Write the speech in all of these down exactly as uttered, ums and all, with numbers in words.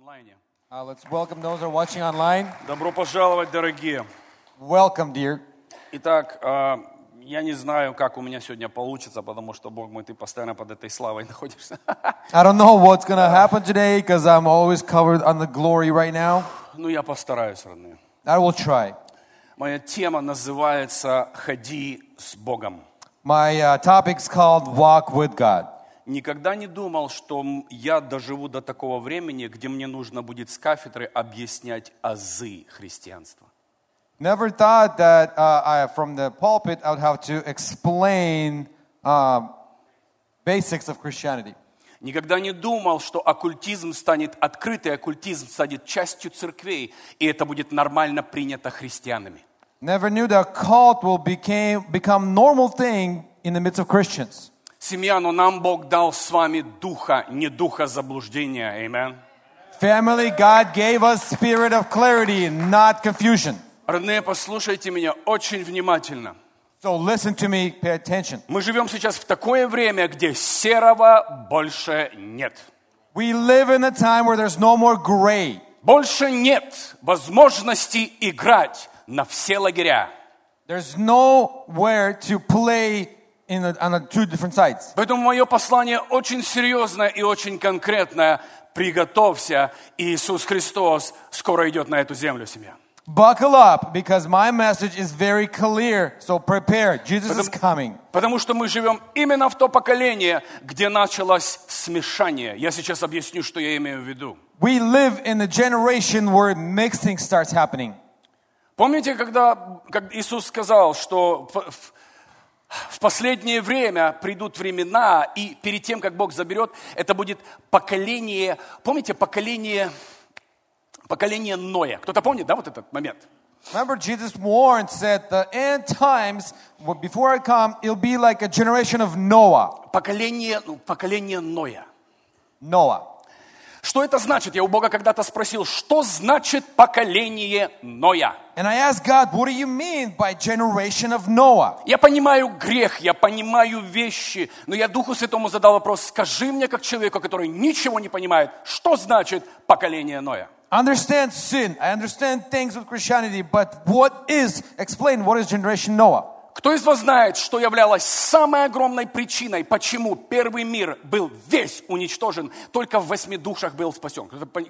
онлайне. Uh, let's welcome those who are watching online. Добро пожаловать, дорогие. Welcome, dear. Итак, э, я не знаю, как у меня сегодня получится, потому что, Бог мой, ты постоянно под этой славой находишься. I don't know what's going to happen today because I'm always covered on the glory right now. Ну, я постараюсь, родные. I will try. Моя тема называется «Ходи с Богом». My uh, topic's called Walk with God. Никогда не думал, что я доживу до такого времени, где мне нужно будет с кафедры объяснять азы христианства. Never thought that uh, I, from the pulpit I would have to explain uh, basics of Christianity. Никогда не думал, что оккультизм станет, открытый оккультизм станет частью церквей, и это будет нормально принято христианами. Never knew that cult will became, become normal thing in the midst of Christians. Семья, но нам Бог дал с вами духа, не духа заблуждения. Amen. Family, God gave us spirit of clarity, not confusion. Родные, послушайте меня очень внимательно. So listen to me, pay attention. Мы живем сейчас в такое время, где серого больше нет. We live in a time where there's no more gray. Больше нет возможности играть на все лагеря. There's nowhere to play in a, on a two different sides. Поэтому мое послание очень серьезное и очень конкретное. Приготовься, Иисус Христос скоро идет на эту землю, семья. Buckle up, because my message is very clear. So prepare. Jesus Потому, is coming. потому что мы живем именно в то поколение, где началось смешание. Я сейчас объясню, что я имею в виду. We live in a generation where mixing starts happening. Помните, когда, когда Иисус сказал, что в, в, в последнее время придут времена, и перед тем, как Бог заберет, это будет поколение, помните, поколение... Поколение Ноя. Кто-то помнит, да, вот этот момент? Remember, Jesus warned, said, the end times, before I come, it'll be like a generation of Noah. Поколение, поколение Ноя. Noah. Что это значит? Я у Бога когда-то спросил, что значит поколение Ноя? And I asked God, what do you mean by generation of Noah? Я понимаю грех, я понимаю вещи, но я Духу Святому задал вопрос, скажи мне, как человеку, который ничего не понимает, что значит поколение Ноя? I understand sin. I understand things with Christianity, but what is, explain what is generation Noah? Кто из вас знает, что являлось самой огромной причиной, почему первый мир был весь уничтожен, только в восьми душах был спасен?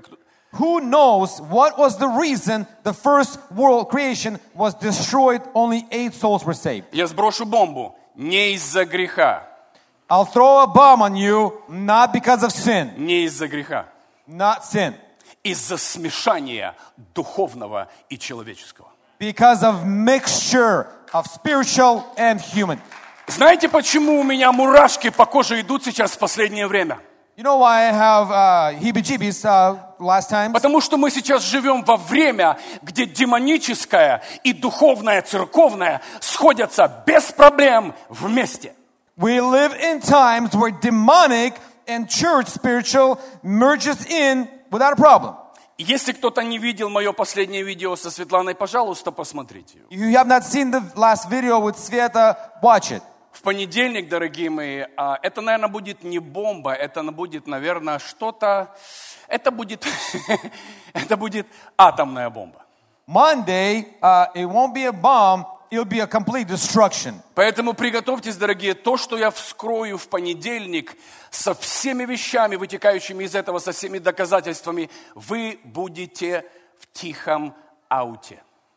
Who knows what was the reason the first world creation was destroyed, only eight souls were saved? Я сброшу бомбу. Не из-за греха. I'll throw a bomb on you, not because of sin. Не из-за греха. Not sin. Из-за смешания духовного и человеческого. Because of mixture of spiritual and human. Знаете, почему у меня мурашки по коже идут сейчас в последнее время? You know why I have uh, heebie-jeebies uh, last time? Потому что мы сейчас живем во время, где демоническое и духовное, церковное сходятся без проблем вместе. We live in times where demonic and church spiritual merges in without a problem. Если кто-то не видел мое последнее видео со Светланой, пожалуйста, посмотрите. If you have not seen the last video with Sveta, watch it. В понедельник, дорогие мои, это, наверное, будет не бомба, это будет, наверное, что-то... Это будет, это будет атомная бомба. Monday, uh, it won't be a bomb, it'll be a complete destruction. Поэтому приготовьтесь, дорогие, то, что я вскрою в понедельник, со всеми вещами, вытекающими из этого, со всеми доказательствами, вы будете в тихом ауте.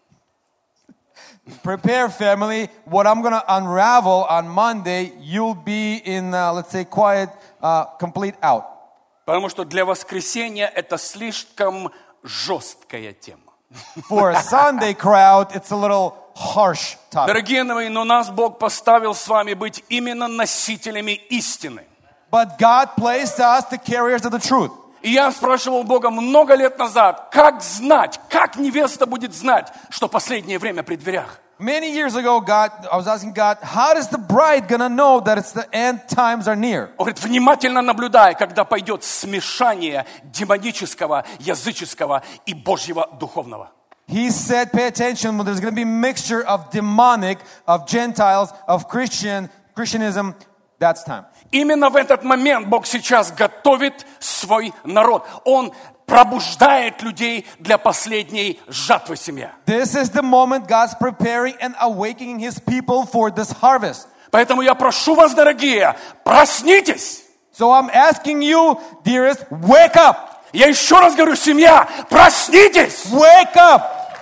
Prepare, family. What I'm going to unravel on Monday, you'll be in, uh, let's say, quiet, uh, complete out. Потому что для воскресенья это слишком жесткая тема. For a Sunday crowd, it's a little harsh topic. Дорогие мои, но нас Бог поставил с вами быть именно носителями истины. But God placed us the carriers of the truth. И я спрашивал Бога много лет назад, как знать, как невеста будет знать, что последнее время при дверях? Many years ago, God, I was asking God, how is the bride gonna know that it's the end times are near? Он говорит, внимательно наблюдай, когда пойдет смешание демонического, языческого и Божьего духовного. He said, pay attention when there's going to be a mixture of demonic, of Gentiles, of Christian, Christianism. That's time. Именно в этот момент Бог сейчас готовит свой народ. Он пробуждает людей для последней жатвы, семья. This is the moment God's preparing and awakening His people for this harvest. Поэтому я прошу вас, дорогие, проснитесь. So I'm asking you, dearest, wake up. Я еще раз говорю, семья, проснитесь. Wake up.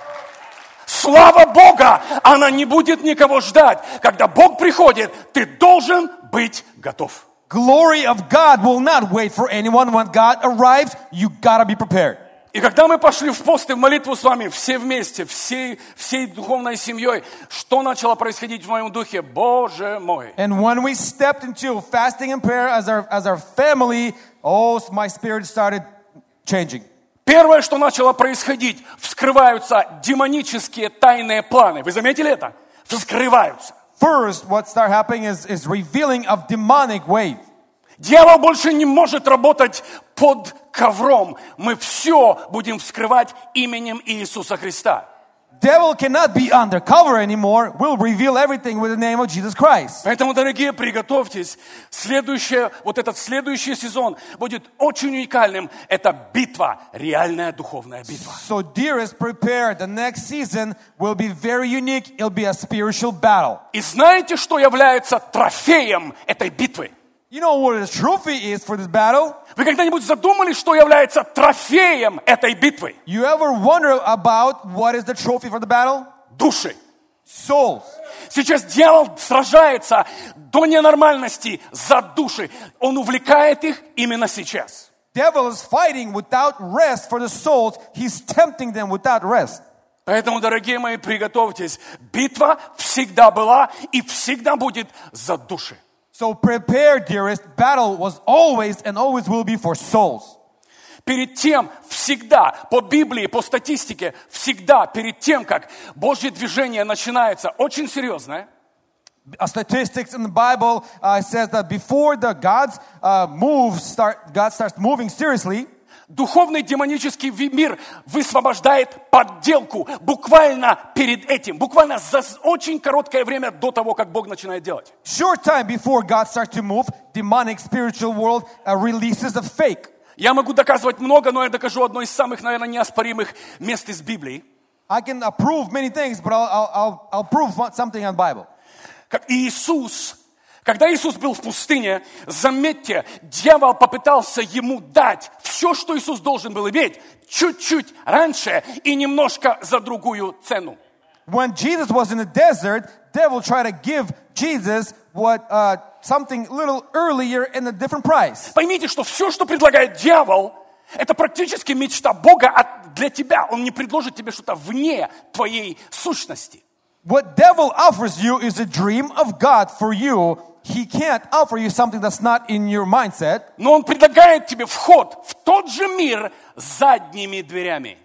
Слава Бога, она не будет никого ждать. Когда Бог приходит, ты должен быть готов. Glory of God will not wait for anyone. When God arrives, you gotta be prepared. И когда мы пошли в пост и в молитву с вами, все вместе, всей, всей духовной семьей, что начало происходить в моем духе? Боже мой! And when we stepped into fasting and prayer as our, as our family, oh, my spirit started changing. Первое, что начало происходить, вскрываются демонические тайные планы. Вы заметили это? Вскрываются. First, what started happening is, is revealing of demonic wave. Дьявол больше не может работать под ковром. Мы все будем вскрывать именем Иисуса Христа. Devil cannot be undercover anymore. We'll reveal everything with the name of Jesus Christ. Поэтому, дорогие, приготовьтесь. Следующее, вот этот следующий сезон будет очень уникальным. Это битва, реальная духовная битва. So, dearest, prepare. The next season will be very unique. It'll be a spiritual battle. И знаете, что является трофеем этой битвы? You know what the trophy is for this battle? Вы когда-нибудь задумались, что является трофеем этой битвы? You ever wonder about what is the trophy for the battle? Души. Souls. Сейчас дьявол сражается до ненормальности за души. Он увлекает их именно сейчас. Devil is fighting without rest for the souls. He's tempting them without rest. Поэтому, дорогие мои, приготовьтесь. Битва всегда была и всегда будет за души. So prepare, dearest. Battle was always and always will be for souls. Перед тем, всегда, по Библии, по статистике, всегда, перед тем, как Божье движение начинается, очень серьезное, Uh, statistics in the Bible uh, says that before the God's uh, move start, God starts moving seriously, духовный демонический мир высвобождает подделку буквально перед этим, буквально за очень короткое время до того, как Бог начинает делать. short time before God starts to move, demonic spiritual world uh, releases a fake. Я могу доказывать много, но я докажу одно из самых, наверное, неоспоримых мест из Библии. I can uh, prove many things, but I'll, I'll, I'll, I'll prove one- something on the Bible. Как Иисус, когда Иисус был в пустыне, заметьте, дьявол попытался ему дать все, что Иисус должен был иметь, чуть-чуть раньше и немножко за другую цену. When Jesus was in the desert, devil tried to give Jesus what uh, something a little earlier in a different price. Поймите, что все, что предлагает дьявол, это практически мечта Бога от- для тебя. Он не предложит тебе что-то вне твоей сущности. What devil offers you is a dream of God for you. He can't offer you something that's not in your mindset. Но он предлагает тебе вход в тот же мир задними дверями.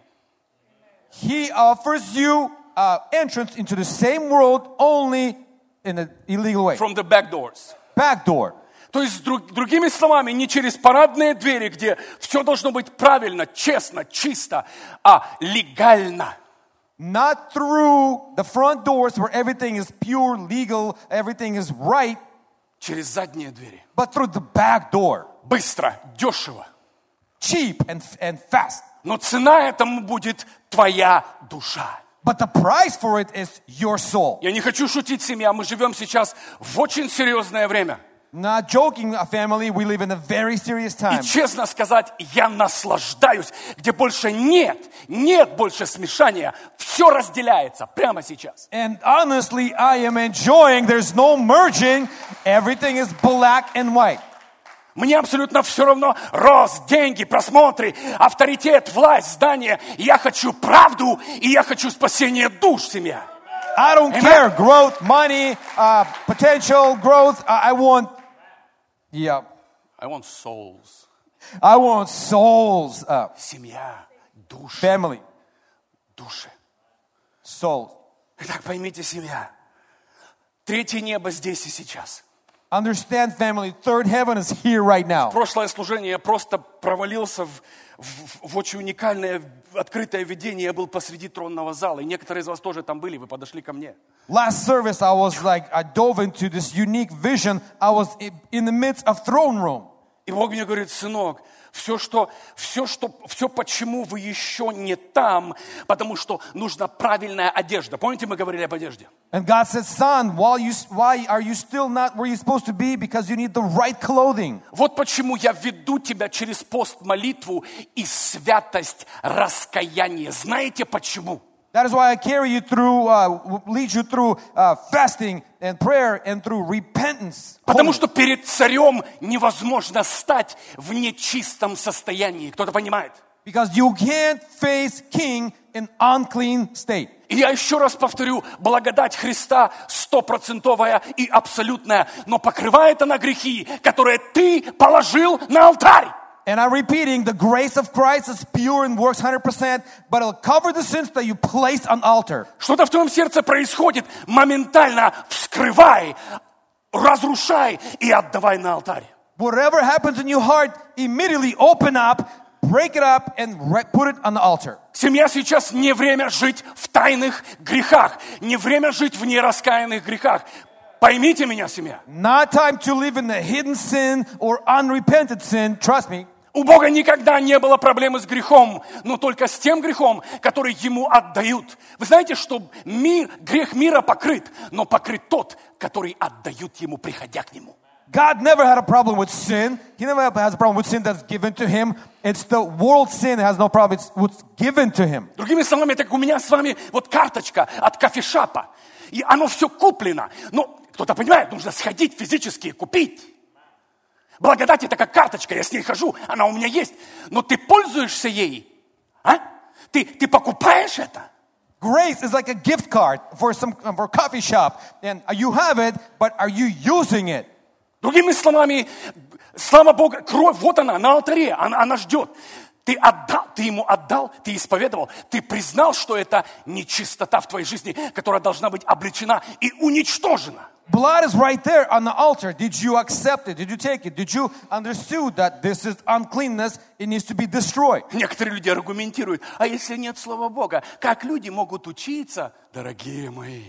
He offers you uh, entrance into the same world only in an illegal way. From the back doors. Back door. То есть, друг- другими словами, не через парадные двери, где все должно быть правильно, честно, чисто, а легально. Not through the front doors where everything is pure, legal, everything is right, Через задние двери. but through the back door. Быстро, дешево. Cheap and, and fast. Но цена этому будет твоя душа. But the price for it is your soul. Я не хочу шутить, семья. Мы живем сейчас в очень серьезное время. Not joking, family, we live in a very serious И time. честно сказать, я наслаждаюсь, где больше нет, нет больше смешания. Все разделяется прямо сейчас. And honestly, I am enjoying. There's no merging. Everything is black and white. Мне абсолютно все равно рост, деньги, просмотры, авторитет, власть, здание. Я хочу правду, и я хочу спасение душ, семья. I don't Amen. care. Growth, money, uh, potential growth. I, I want, yeah, I want souls. I want souls. Uh, Семья, души, family, души. souls. Итак, поймите, семья, третье небо здесь и сейчас. Understand, family, third heaven is here right now. Прошлое служение я просто провалился в, в, в очень уникальное открытое видение. Я был посреди тронного зала, и некоторые из вас тоже там были, вы подошли ко мне. Last service, I was like, I dove into this unique vision. I was i- in the midst of throne room. И Бог мне говорит: сынок, Все, что, все, что, все, почему вы еще не там, потому что нужна правильная одежда. Помните, мы говорили об одежде? And God said, son, while you, why are you still not where you're supposed to be? Because you need the right clothing. Вот почему я веду тебя через пост, молитву и святость раскаяния. Знаете почему? That is why I carry you through, uh, lead you through uh, fasting and prayer and through repentance. Потому что перед царем невозможно стать в нечистом состоянии. Кто-то понимает? Because you can't face king in unclean state. И я еще раз повторю, благодать Христа стопроцентовая и абсолютная, но покрывает она грехи, которые ты положил на алтарь. And I'm repeating, the grace of Christ is pure and works one hundred percent, but it'll cover the sins that you place on altar. Что-то в твоем сердце происходит, моментально вскрывай, разрушай и отдавай на алтарь. Whatever happens in your heart, immediately open up, break it up, and put it on the altar. Семья сейчас не время жить в тайных грехах, не время жить в нераскаянных грехах. Поймите меня, семья. Not time to live in the hidden sin or unrepented sin, trust me. У Бога никогда не было проблемы с грехом, но только с тем грехом, который Ему отдают. Вы знаете, что мир, грех мира покрыт, но покрыт тот, который отдают Ему, приходя к Нему. God never had a problem with sin. He never has a problem with sin that's given to Him. It's the world's sin that has no problem. It's what's given to Him. Другими словами, так у меня с вами вот карточка от кофешапа, и оно все куплено. Но кто-то понимает, нужно сходить физически и купить. Благодать это как карточка, я с ней хожу, она у меня есть. Но ты пользуешься ей? А? Ты, ты покупаешь это? Grace is like a gift card for some for a coffee shop. And you have it, but are you using it? Другими словами, слава Богу, кровь, вот она, на алтаре, она, она ждет. Ты отдал, ты ему отдал, ты исповедовал, ты признал, что это нечистота в твоей жизни, которая должна быть обличена и уничтожена. Blood is right there on the altar. Did you accept it? Did you take it? Did you understand that this is uncleanness? It needs to be destroyed. Некоторые люди аргументируют, а если нет слова Бога, как люди могут учиться, дорогие мои?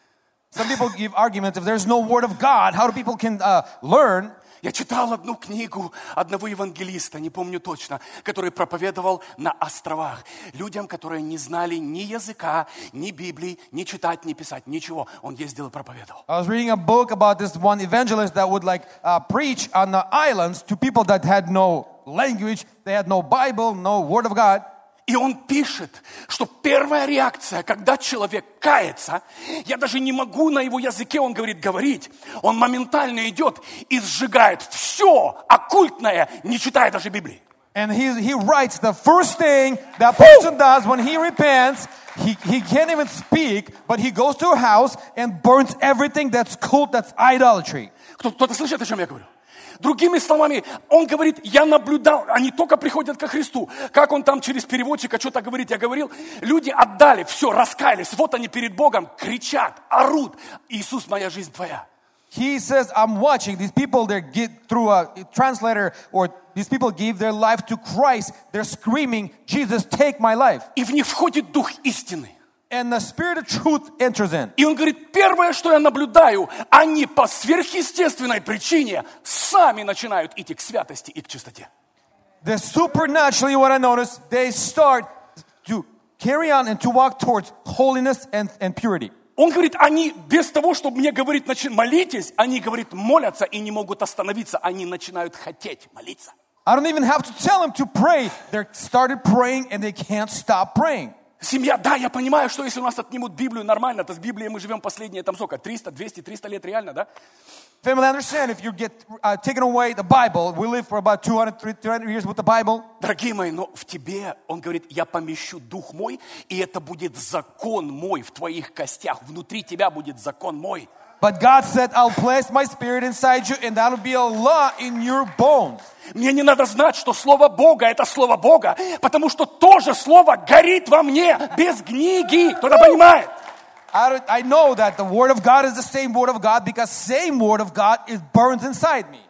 Some people give arguments, if there's no word of God, how do people can uh, learn? Я читал одну книгу одного евангелиста, не помню точно, который проповедовал на островах. Людям, которые не знали ни языка, ни Библии, ни читать, ни писать, ничего. Он ездил и проповедовал. I was reading a book about this one evangelist that would like uh, preach on the islands to people that had no language, they had no Bible, no word of God. И он пишет, что первая реакция, когда человек кается, я даже не могу на его языке, он говорит, говорить, он моментально идет и сжигает все оккультное, не читая даже Библии. And he, he writes the first thing that person does when he repents, he, he can't even speak, but he goes to a house and burns everything that's cult, that's idolatry. Кто-то слышит, о чем я говорю? Другими словами, он говорит, я наблюдал, они только приходят ко Христу. Как он там через переводчика что-то говорит, я говорил, люди отдали, все, раскаялись, вот они перед Богом кричат, орут, Иисус, моя жизнь твоя. He says, I'm watching these people, they get through a translator, or these people gave their life to Christ, they're screaming, Jesus, take my life. И в них входит Дух истины. And the spirit of truth enters in. И он говорит, первое, что я наблюдаю, они по сверхъестественной причине сами начинают идти к святости и к чистоте. The supernaturally, what I noticed, they start to carry on and to walk towards holiness and, and purity. Он говорит, они без того, чтобы мне говорить, молитесь, они, говорит, молятся и не могут остановиться, они начинают хотеть молиться. I don't even have to tell them to pray. They started praying and they can't stop praying. Семья, да, я понимаю, что если у нас отнимут Библию, нормально, то с Библией мы живем последние, там сколько, триста, двести, триста лет реально, да? Family, understand, if you get uh, taken away the Bible, we live for about two hundred, three hundred years with the Bible. Дорогие мои, но в тебе, он говорит, я помещу Дух мой, и это будет закон мой в твоих костях, внутри тебя будет закон мой. But God said, I'll place my spirit inside you, and that'll be a law in your bones. Мне не надо знать, что Слово Бога – это Слово Бога, потому что то же Слово горит во мне без книги. Кто-то понимает? I, I know that the Word of God is the same Word of God because same Word of God is burns inside me.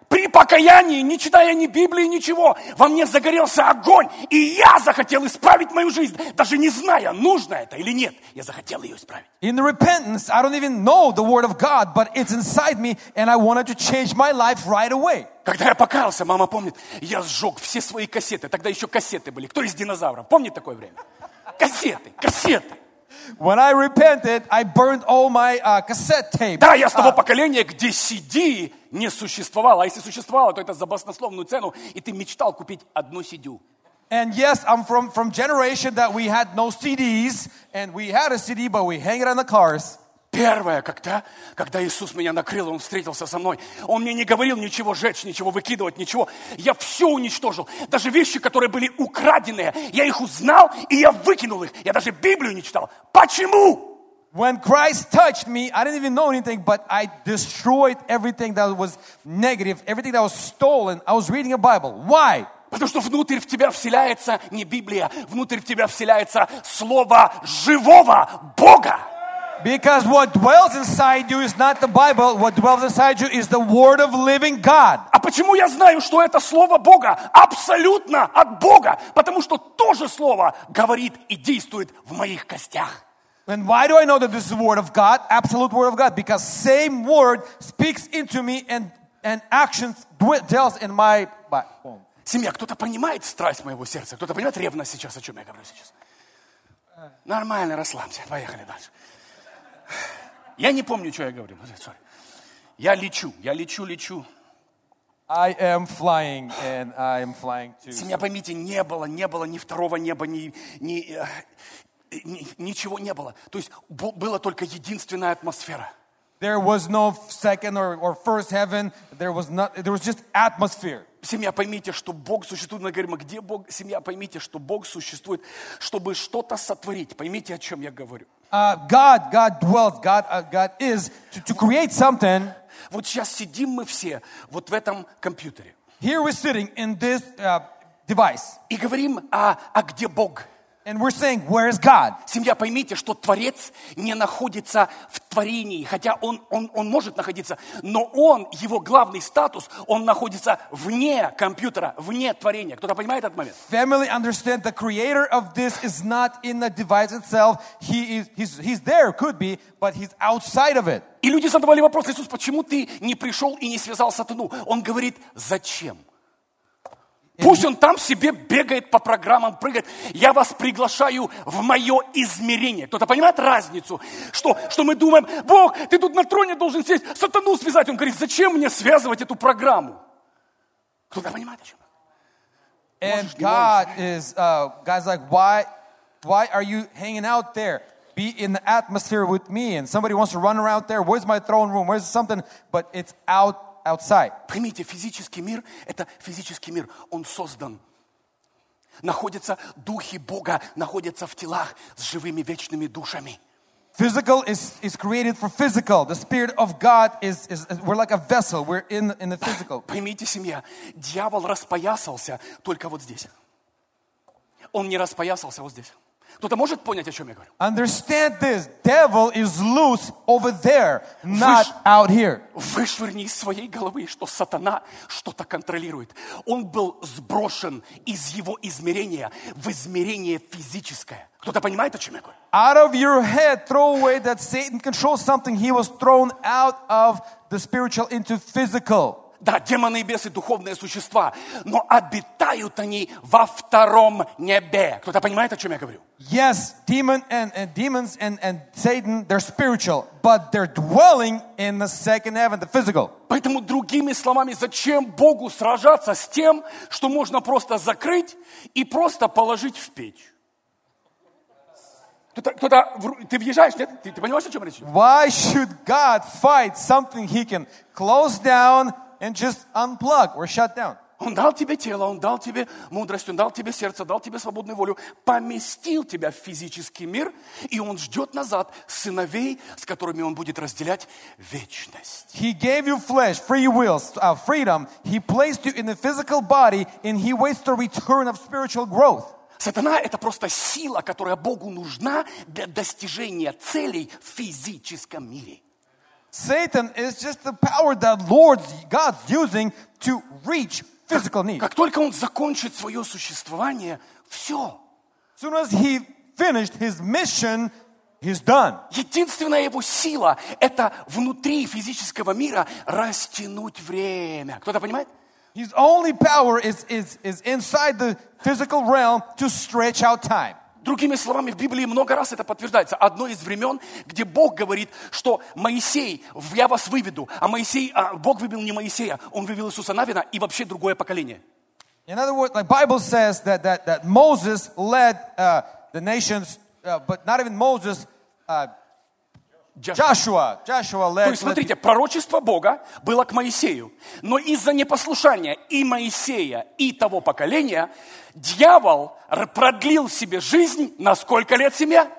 При покаянии, не читая ни Библии, ничего, во мне загорелся огонь, и я захотел исправить мою жизнь, даже не зная, нужно это или нет. Я захотел ее исправить. In the repentance, I don't even know the word of God, but it's inside me, and I wanted to change my life right away. Когда я покаялся, мама помнит, я сжег все свои кассеты. Тогда еще кассеты были. Кто из динозавров? Помнит такое время? Кассеты, кассеты. When I repented, I burned all my uh, cassette tapes. Да, я с того поколения, где си ди не существовало. А если существовало, то это за баснословную цену, и ты мечтал купить одну си ди. And yes, I'm from, from generation that we had no C Ds, and we had a C D, but we hang it on the cars. Первое, когда, когда Иисус меня накрыл, Он встретился со мной, Он мне не говорил ничего жечь, ничего выкидывать, ничего. Я все уничтожил. Даже вещи, которые были украденные, я их узнал, и я выкинул их. Я даже Библию не читал. Почему? When Christ touched me, I didn't even know anything, but I destroyed everything that was negative, everything that was stolen. I was reading a Bible. Why? Потому что внутрь в тебя вселяется не Библия, внутрь в тебя вселяется Слово живого Бога. Because what dwells inside you is not the Bible. What dwells inside you is the Word of living God. А почему я знаю, что это Слово Бога абсолютно от Бога? Потому что то же Слово говорит и действует в моих костях. And why do I know that this is the Word of God? Absolute Word of God. Because same Word speaks into me and, and actions dwells in my bone. Семья, кто-то понимает страсть моего сердца? Кто-то понимает ревность сейчас, о чем я говорю сейчас? Нормально, расслабься. Поехали дальше. Я не помню, что я говорю. Я лечу, я лечу, лечу. I am flying, and I am flying too. Семья, поймите, не было, не было ни второго неба, ни, ни, ни, ничего не было. То есть была только единственная атмосфера. There was no second or, or first heaven. There was not. There was just atmosphere. Семья, поймите, что Бог существует. Мы говорим, а где Бог? Семья, поймите, что Бог существует, чтобы что-то сотворить. Поймите, о чем я говорю. Uh, God, God dwells. God, uh, God is to, to create something. Вот сейчас сидим мы все вот в этом компьютере. Here we're sitting in this uh, device. И говорим, а, а где Бог? And we're saying, where is God? Семья, поймите, что Творец не находится в творении, хотя он, он, он может находиться, но он, его главный статус, он находится вне компьютера, вне творения. Кто-то понимает этот момент? Family understand the creator of this is not in the device itself. He is, he's, he's there, could be, but he's outside of it. И люди задавали вопрос: Иисус, почему ты не пришел и не связал сатану? Он говорит, зачем? Пусть он там себе бегает по программам, прыгает. Я вас приглашаю в мое измерение. Кто-то понимает разницу? Что, что мы думаем, Бог, ты тут на троне должен сесть, сатану связать. Он говорит, зачем мне связывать эту программу? Кто-то понимает, о чем? And God is, uh, God's like, why, why are you hanging out there? Be in the atmosphere with me. And somebody wants to run around there. Where's my throne room? Where's something? But it's out. Outside. Поймите, физический мир, это физический мир, он создан. Находятся духи Бога, находятся в телах с живыми вечными душами. Physical is, is created for physical. The Spirit of God is, is, we're like a vessel. We're in, in the physical. Поймите, семья, дьявол распоясался только вот здесь. Он не распоясался вот здесь. Кто-то может понять, о чем я говорю? Understand this. Devil is loose over there, not Выш... out here. Вышвырни из своей головы, что сатана что-то контролирует. Он был сброшен из его измерения в измерение физическое. Кто-то понимает, о чем я говорю? Out of your head, throw away that Satan controls something. He was thrown out of the spiritual into physical. Да, демоны и бесы — духовные существа, но обитают они во втором небе. Кто-то понимает, о чем я говорю? Yes, demon and, and demons and, and Satan, they're spiritual, but they're dwelling in the second heaven, the physical. Поэтому, другими словами, зачем Богу сражаться с тем, что можно просто закрыть и просто положить в печь? Кто-то, кто-то, ты въезжаешь, нет? Ты, ты понимаешь, о чем речь? Why should God fight something he can close down and just unplug or shut down? Он дал тебе тело, Он дал тебе мудрость, Он дал тебе сердце, дал тебе свободную волю, поместил тебя в физический мир, и Он ждет назад сыновей, с которыми Он будет разделять вечность. He gave you flesh, free will, uh, freedom. He placed you in the physical body, and He waits the return of spiritual growth. Сатана — это просто сила, которая Богу нужна для достижения целей в физическом мире. Satan is just the power that Lord God's using to reach physical needs. Как только он закончит свое существование, все. As soon as he finished his mission, he's done. Единственная его сила – это внутри физического мира растянуть время. Кто-то понимает? His only power is, is, is inside the physical realm to stretch out time. Другими словами, в Библии много раз это подтверждается. Одно из времен, где Бог говорит, что Моисей, я вас выведу, а Моисей, а Бог вывел не Моисея, Он вывел Иисуса Навина и вообще другое поколение. In other words, the Bible says that, that, that Moses led uh, the nations, uh, but not even Moses, uh, Joshua. Joshua led. То есть, смотрите, пророчество Бога было к Моисею, но из-за непослушания и Моисея, и того поколения, дьявол продлил себе жизнь на сколько лет, семья?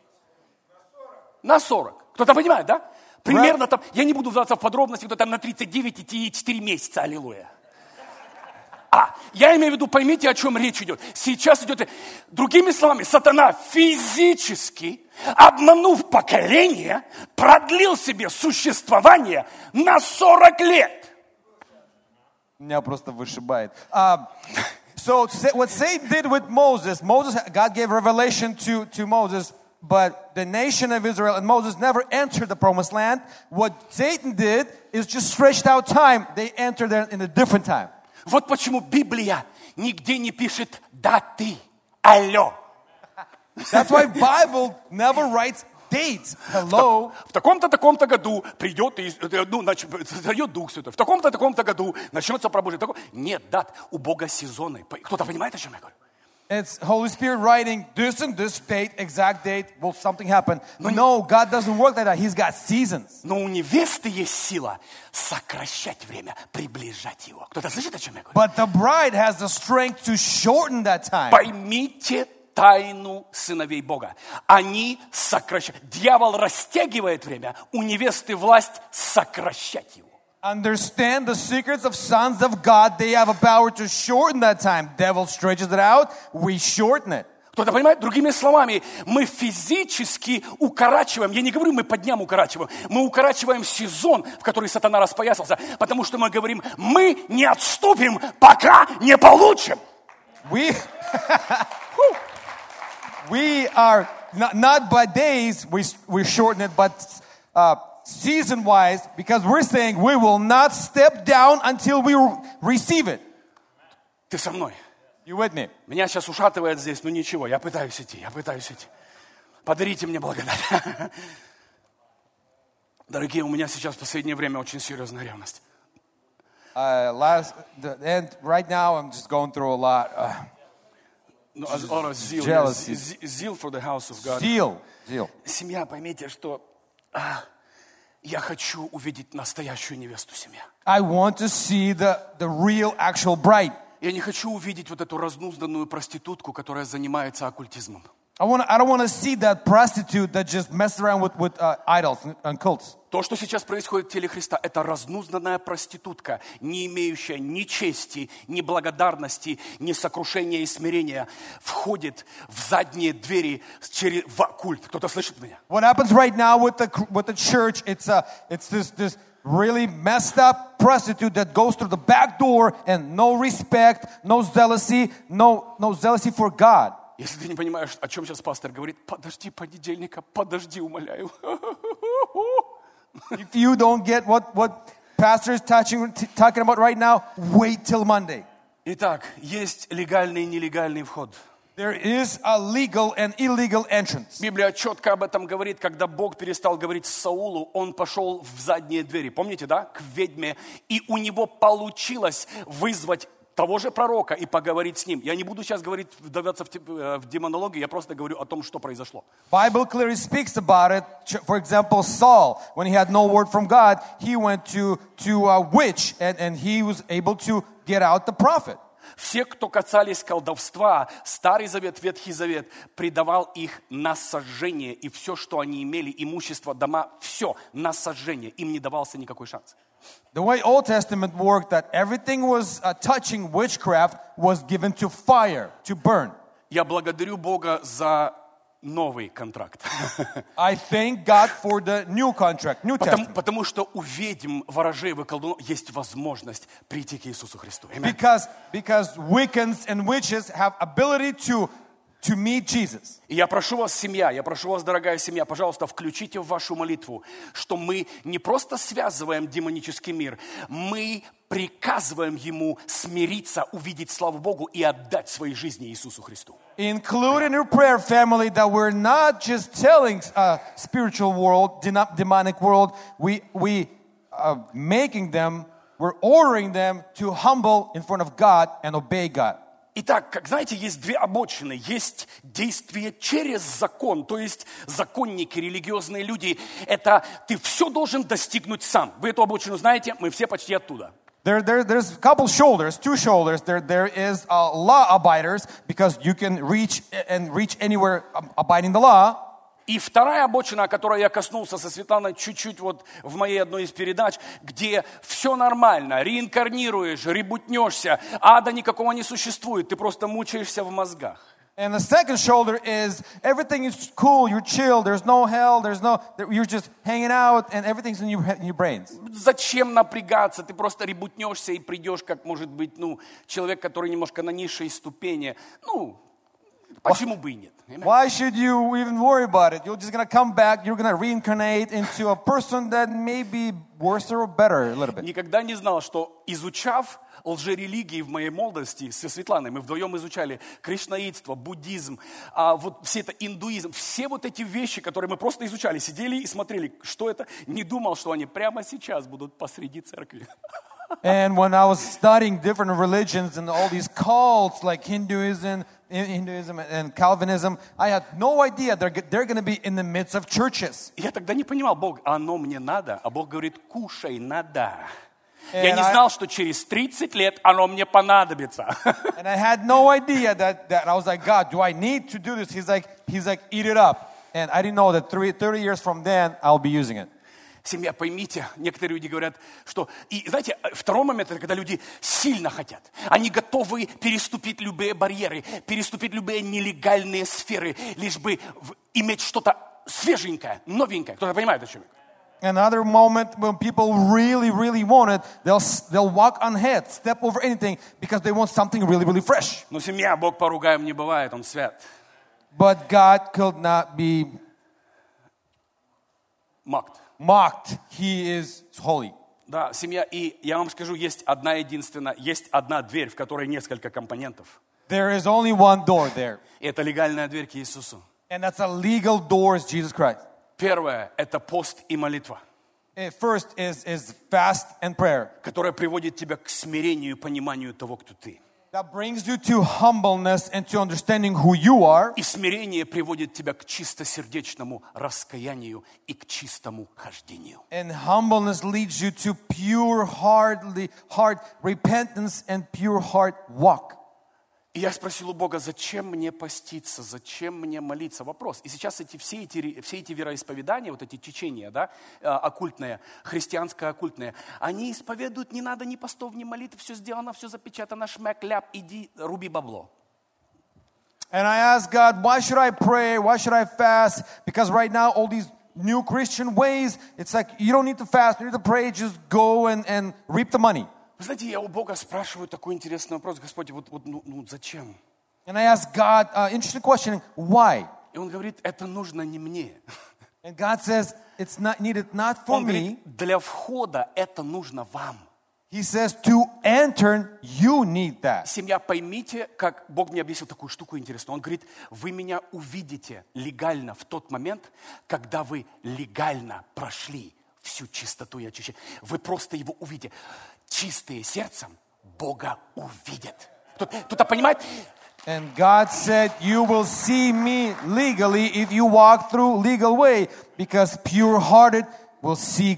На сорок. Кто-то понимает, да? Примерно там, я не буду вдаваться в подробности, кто там на тридцать девять и четыре месяца, аллилуйя. А, я имею в виду, поймите, о чем речь идет. Сейчас идет, другими словами, сатана физически, обманув поколение, продлил себе существование на сорок лет. Меня просто вышибает. Um, so what Satan did with Moses, Moses, God gave revelation to, to Moses, but the nation of Israel and Moses never entered the promised land. What Satan did is just stretched out time. They entered there in a different time. Вот почему Библия нигде не пишет даты. Алло. That's why Bible never writes dates. Hello. В таком-то, таком-то году придет, ну, значит, зайдет Дух Святой. В таком-то, таком-то году начнется пробуждение. Нет дат. У Бога сезоны. Кто-то понимает, о чем я говорю? It's Holy Spirit writing this and this date, exact date, will something happen. But no, God doesn't work like that. He's got seasons. Но у невесты есть сила сокращать время, приближать его. Кто-то слышит, о чем я говорю? But the bride has the strength to shorten that time. Поймите тайну сыновей Бога. Они сокращают. Дьявол растягивает время, у невесты власть сокращать его. Understand the secrets of sons of God. They have a power to shorten that time. Devil stretches it out. We shorten it. Кто-то понимает? Другими словами, мы физически укорачиваем, я не говорю, мы по дням укорачиваем, мы укорачиваем сезон, в который сатана распоясался, потому что мы говорим, мы не отступим, пока не получим. We, we are, not, not by days, we, we shorten it, but uh, season-wise, because we're saying we will not step down until we receive it. Ты со мной? You with me? Меня сейчас ушатывает здесь, но ничего, я пытаюсь идти, я пытаюсь идти. Подарите мне благодать. Дорогие, у меня сейчас в последнее время очень серьезная ревность. Uh, last, the end, right now, I'm just going through a lot. Uh, no, a lot of zeal, jealousy. Zeal for the house of God. Zeal. Zeal. Семья, поймите, что а, я хочу увидеть настоящую невесту, семья. I want to see the, the real, actual bride. Я не хочу увидеть вот эту разнузданную проститутку, которая занимается оккультизмом. I want. I don't want to see that prostitute that just messes around with, with uh, idols and cults. То, что сейчас происходит в теле Христа, это разнузданная проститутка, не имеющая ни чести, ни благодарности, ни сокрушения и смирения, входит в задние двери через в оккульт. Кто-то слышит меня? What happens right now with the with the church? It's a it's this this really messed up prostitute that goes through the back door and no respect, no zealousy, no no zealousy for God. Если ты не понимаешь, о чем сейчас пастор говорит, подожди понедельника, подожди, умоляю. If you don't get what, what pastor is touching, t- talking about right now, wait till Monday. Итак, есть легальный и нелегальный вход. There is a legal and illegal entrance. Библия четко об этом говорит, когда Бог перестал говорить с Саулу, он пошел в задние двери, помните, да, к ведьме, и у него получилось вызвать того же пророка и поговорить с ним. Я не буду сейчас говорить, вдаваться в, в демонологию, я просто говорю о том, что произошло. Bible clearly speaks about it. For example, Saul, when he had no word from God, he went to, to a witch and, and he was able to get out the prophet. Все, кто касались колдовства, Старый Завет, Ветхий Завет, предавал их на сожжение, и все, что они имели, имущество, дома, все на сожжение. Им не давался никакой шанс. The way Old Testament worked, that everything was uh, touching witchcraft was given to fire, to burn. Я благодарю Бога за новый контракт. I thank God for the new contract, New Потому, Testament. потому что у ведьм, ворожей и колдунов есть возможность прийти к Иисусу Христу. Amen. Because, because Wiccans and witches have ability to, to meet Jesus. И я прошу вас, семья, я прошу вас, дорогая семья, пожалуйста, включите в вашу молитву, что мы не просто связываем демонический мир, мы приказываем ему смириться, увидеть славу Богу и отдать свои жизни Иисусу Христу. Include in your prayer family that we're not just telling a spiritual world, demonic world, we, we are making them, we're ordering them to humble in front of God and obey God. Итак, как знаете, есть две обочины. Есть действие через закон, то есть законники, религиозные люди. Это ты все должен достигнуть сам. Вы эту обочину знаете, мы все почти оттуда. There, there, there's a couple shoulders, two shoulders. There, there is uh, law abiders because you can reach and reach anywhere abiding the law. И вторая обочина, о которой я коснулся со Светланой чуть-чуть вот в моей одной из передач, где все нормально, реинкарнируешь, ребутнешься, ада никакого не существует, ты просто мучаешься в мозгах. And the second shoulder is everything is cool, you're chill, there's no hell, there's no, you're just hanging out and everything's in your, in your brains. Зачем напрягаться? Ты просто ребутнешься и придешь, как может быть, ну, человек, который немножко на низшей ступени. Ну, почему бы и нет? Why should you even worry about it? You're just going to come back, you're going to reincarnate into a person that may be worse or better a little bit. Никогда не знал, что изучав лжерелигии в моей молодости со Светланой, мы вдвоем изучали кришнаитство, буддизм, а вот все это индуизм, все вот эти вещи, которые мы просто изучали, сидели и смотрели, что это, не думал, что они прямо сейчас будут посреди церкви. And when I was studying different religions and all these cults like Hinduism, Hinduism and Calvinism, I had no idea they're, they're going to be in the midst of churches. Я тогда не понимал, Бог, оно мне надо, а Бог говорит, кушай, надо. And Я не I- знал, что через тридцать лет оно мне понадобится. And I had no idea that, that I was like, God, do I need to do this? He's like, he's like, eat it up. And I didn't know that three, thirty years from then, I'll be using it. Семья, поймите, некоторые люди говорят, что... И знаете, второй момент, это когда люди сильно хотят. Они готовы переступить любые барьеры, переступить любые нелегальные сферы, лишь бы в- иметь что-то свеженькое, новенькое. Кто-то понимает, о чем я? Another moment when people really, really want it, they'll, they'll walk on head, step over anything because they want something really, really fresh. Но семья, Бог поругаем не бывает, Он свят. But God could not be Mocked. mocked. He is holy. Да, семья, и я вам скажу, есть одна единственная, есть одна дверь, в которой несколько компонентов. There is only one door there. И это легальная дверь к Иисусу. And that's a legal door, is Jesus Christ. Первое – это пост и молитва, Eh, First is, is fast and prayer. которая приводит тебя к смирению и пониманию того, кто ты. That brings you to humbleness and to understanding who you are. И смирение приводит тебя к чистосердечному раскаянию и к чистому хождению. And humbleness leads you to pure heartly, heart repentance and pure heart walk. И я спросил у Бога, зачем мне поститься, зачем мне молиться? Вопрос. И сейчас эти, все, эти, все эти вероисповедания, вот эти течения, да, оккультные, христианское оккультное, они исповедуют, не надо ни постов, ни молитв, все сделано, все запечатано, шмяк, ляп, иди, руби бабло. And I asked God, why should I pray? Why should I fast? Because right now, all these new Christian ways, it's like you don't need to fast, you need to pray, just go and, and reap the money. Вы знаете, я у Бога спрашиваю такой интересный вопрос, Господь, вот, вот ну, ну зачем? And I asked God, uh, interesting question, why? И Он говорит, это нужно не мне. And God says, it's not needed not for Он me. говорит, для входа это нужно вам. He says, to enter, you need that. Семья, поймите, как Бог мне объяснил такую штуку интересную. Он говорит, вы меня увидите легально в тот момент, когда вы легально прошли всю чистоту и очищение. Вы просто его увидите. Чистые сердцем Бога увидят. Кто- Кто-то понимает? And God said, you will see me legally if you walk through legal way, because pure-hearted will see God.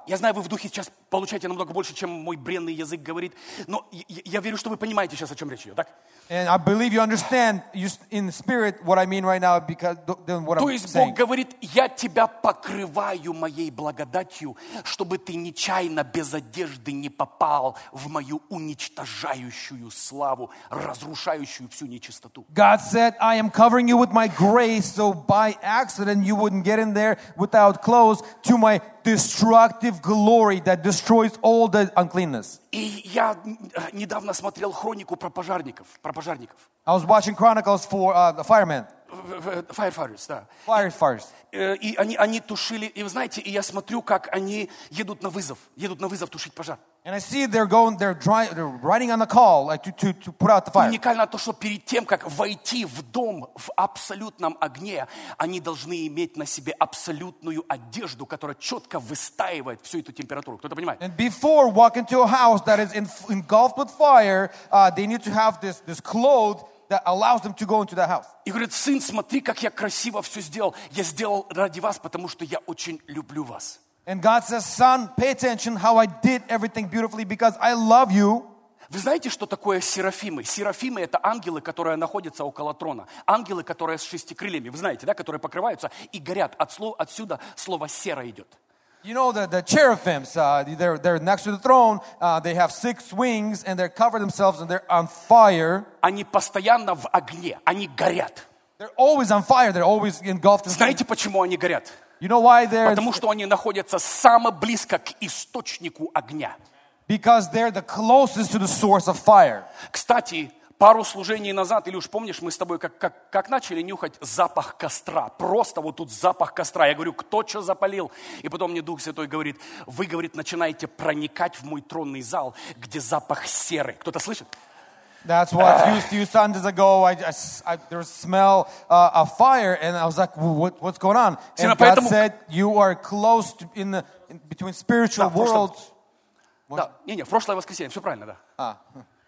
Я знаю, вы в духе сейчас получаете намного больше, чем мой бренный язык говорит, но я, я верю, что вы понимаете сейчас, о чем речь идет, так? And I believe you understand you, in spirit what I mean right now because than what То I'm есть saying. Бог говорит, я тебя покрываю моей благодатью, чтобы ты нечаянно без одежды не попал в мою уничтожающую славу, разрушающую всю нечистоту. God said, I am covering you with my grace, so by accident you wouldn't get in there without clothes to my destructive glory that destroys all the uncleanness. И я недавно смотрел хронику про пожарников, про пожарников. I was watching Chronicles for uh, the firemen. Firefighters, да. Firefighters. И они, они тушили, и вы знаете, и я смотрю, как они едут на вызов, едут на вызов тушить пожар. And I see they're going, they're, dry, they're riding on the call, like to, to, to put out the fire. Уникально то, что перед тем, как войти в дом в абсолютном огне, они должны иметь на себе абсолютную одежду, которая четко выстаивает всю эту температуру. Кто-то понимает? And before walking to a house that is in, engulfed with fire, uh, they need to have this, this cloth that allows them to go into that house. И говорит, сын, смотри, как я красиво все сделал. Я сделал ради вас, потому что я очень люблю вас. And God says, son, pay attention how I did everything beautifully because I love you. Вы знаете, что такое серафимы? Серафимы — это ангелы, которые находятся около трона. Ангелы, которые с шести крыльями, вы знаете, да, которые покрываются и горят. От слова, отсюда слово «сера» идет. You know, the, the cherubims, uh, they're, they're next to the throne. Uh, they have six wings and they cover themselves and they're on fire. Они постоянно в огне, они горят. They're always on fire. They're always engulfed in fire. Знаете, почему они горят? You know why they're... Потому что они находятся само близко к источнику огня. Because they're the closest to the source of fire. Кстати, пару служений назад, Илюш, помнишь, мы с тобой как, как, как начали нюхать запах костра? Просто вот тут запах костра. Я говорю, кто что запалил? И потом мне Дух Святой говорит, вы, говорит, начинаете проникать в мой тронный зал, где запах серы. Кто-то слышит? That's what a few, few Sundays ago, I, I, I, there was smell uh, of fire, and I was like, well, what, what's going on? And God said, you are close to, in the, in between spiritual worlds. Да, не-не, в прошлое воскресенье, все правильно, да. Ah.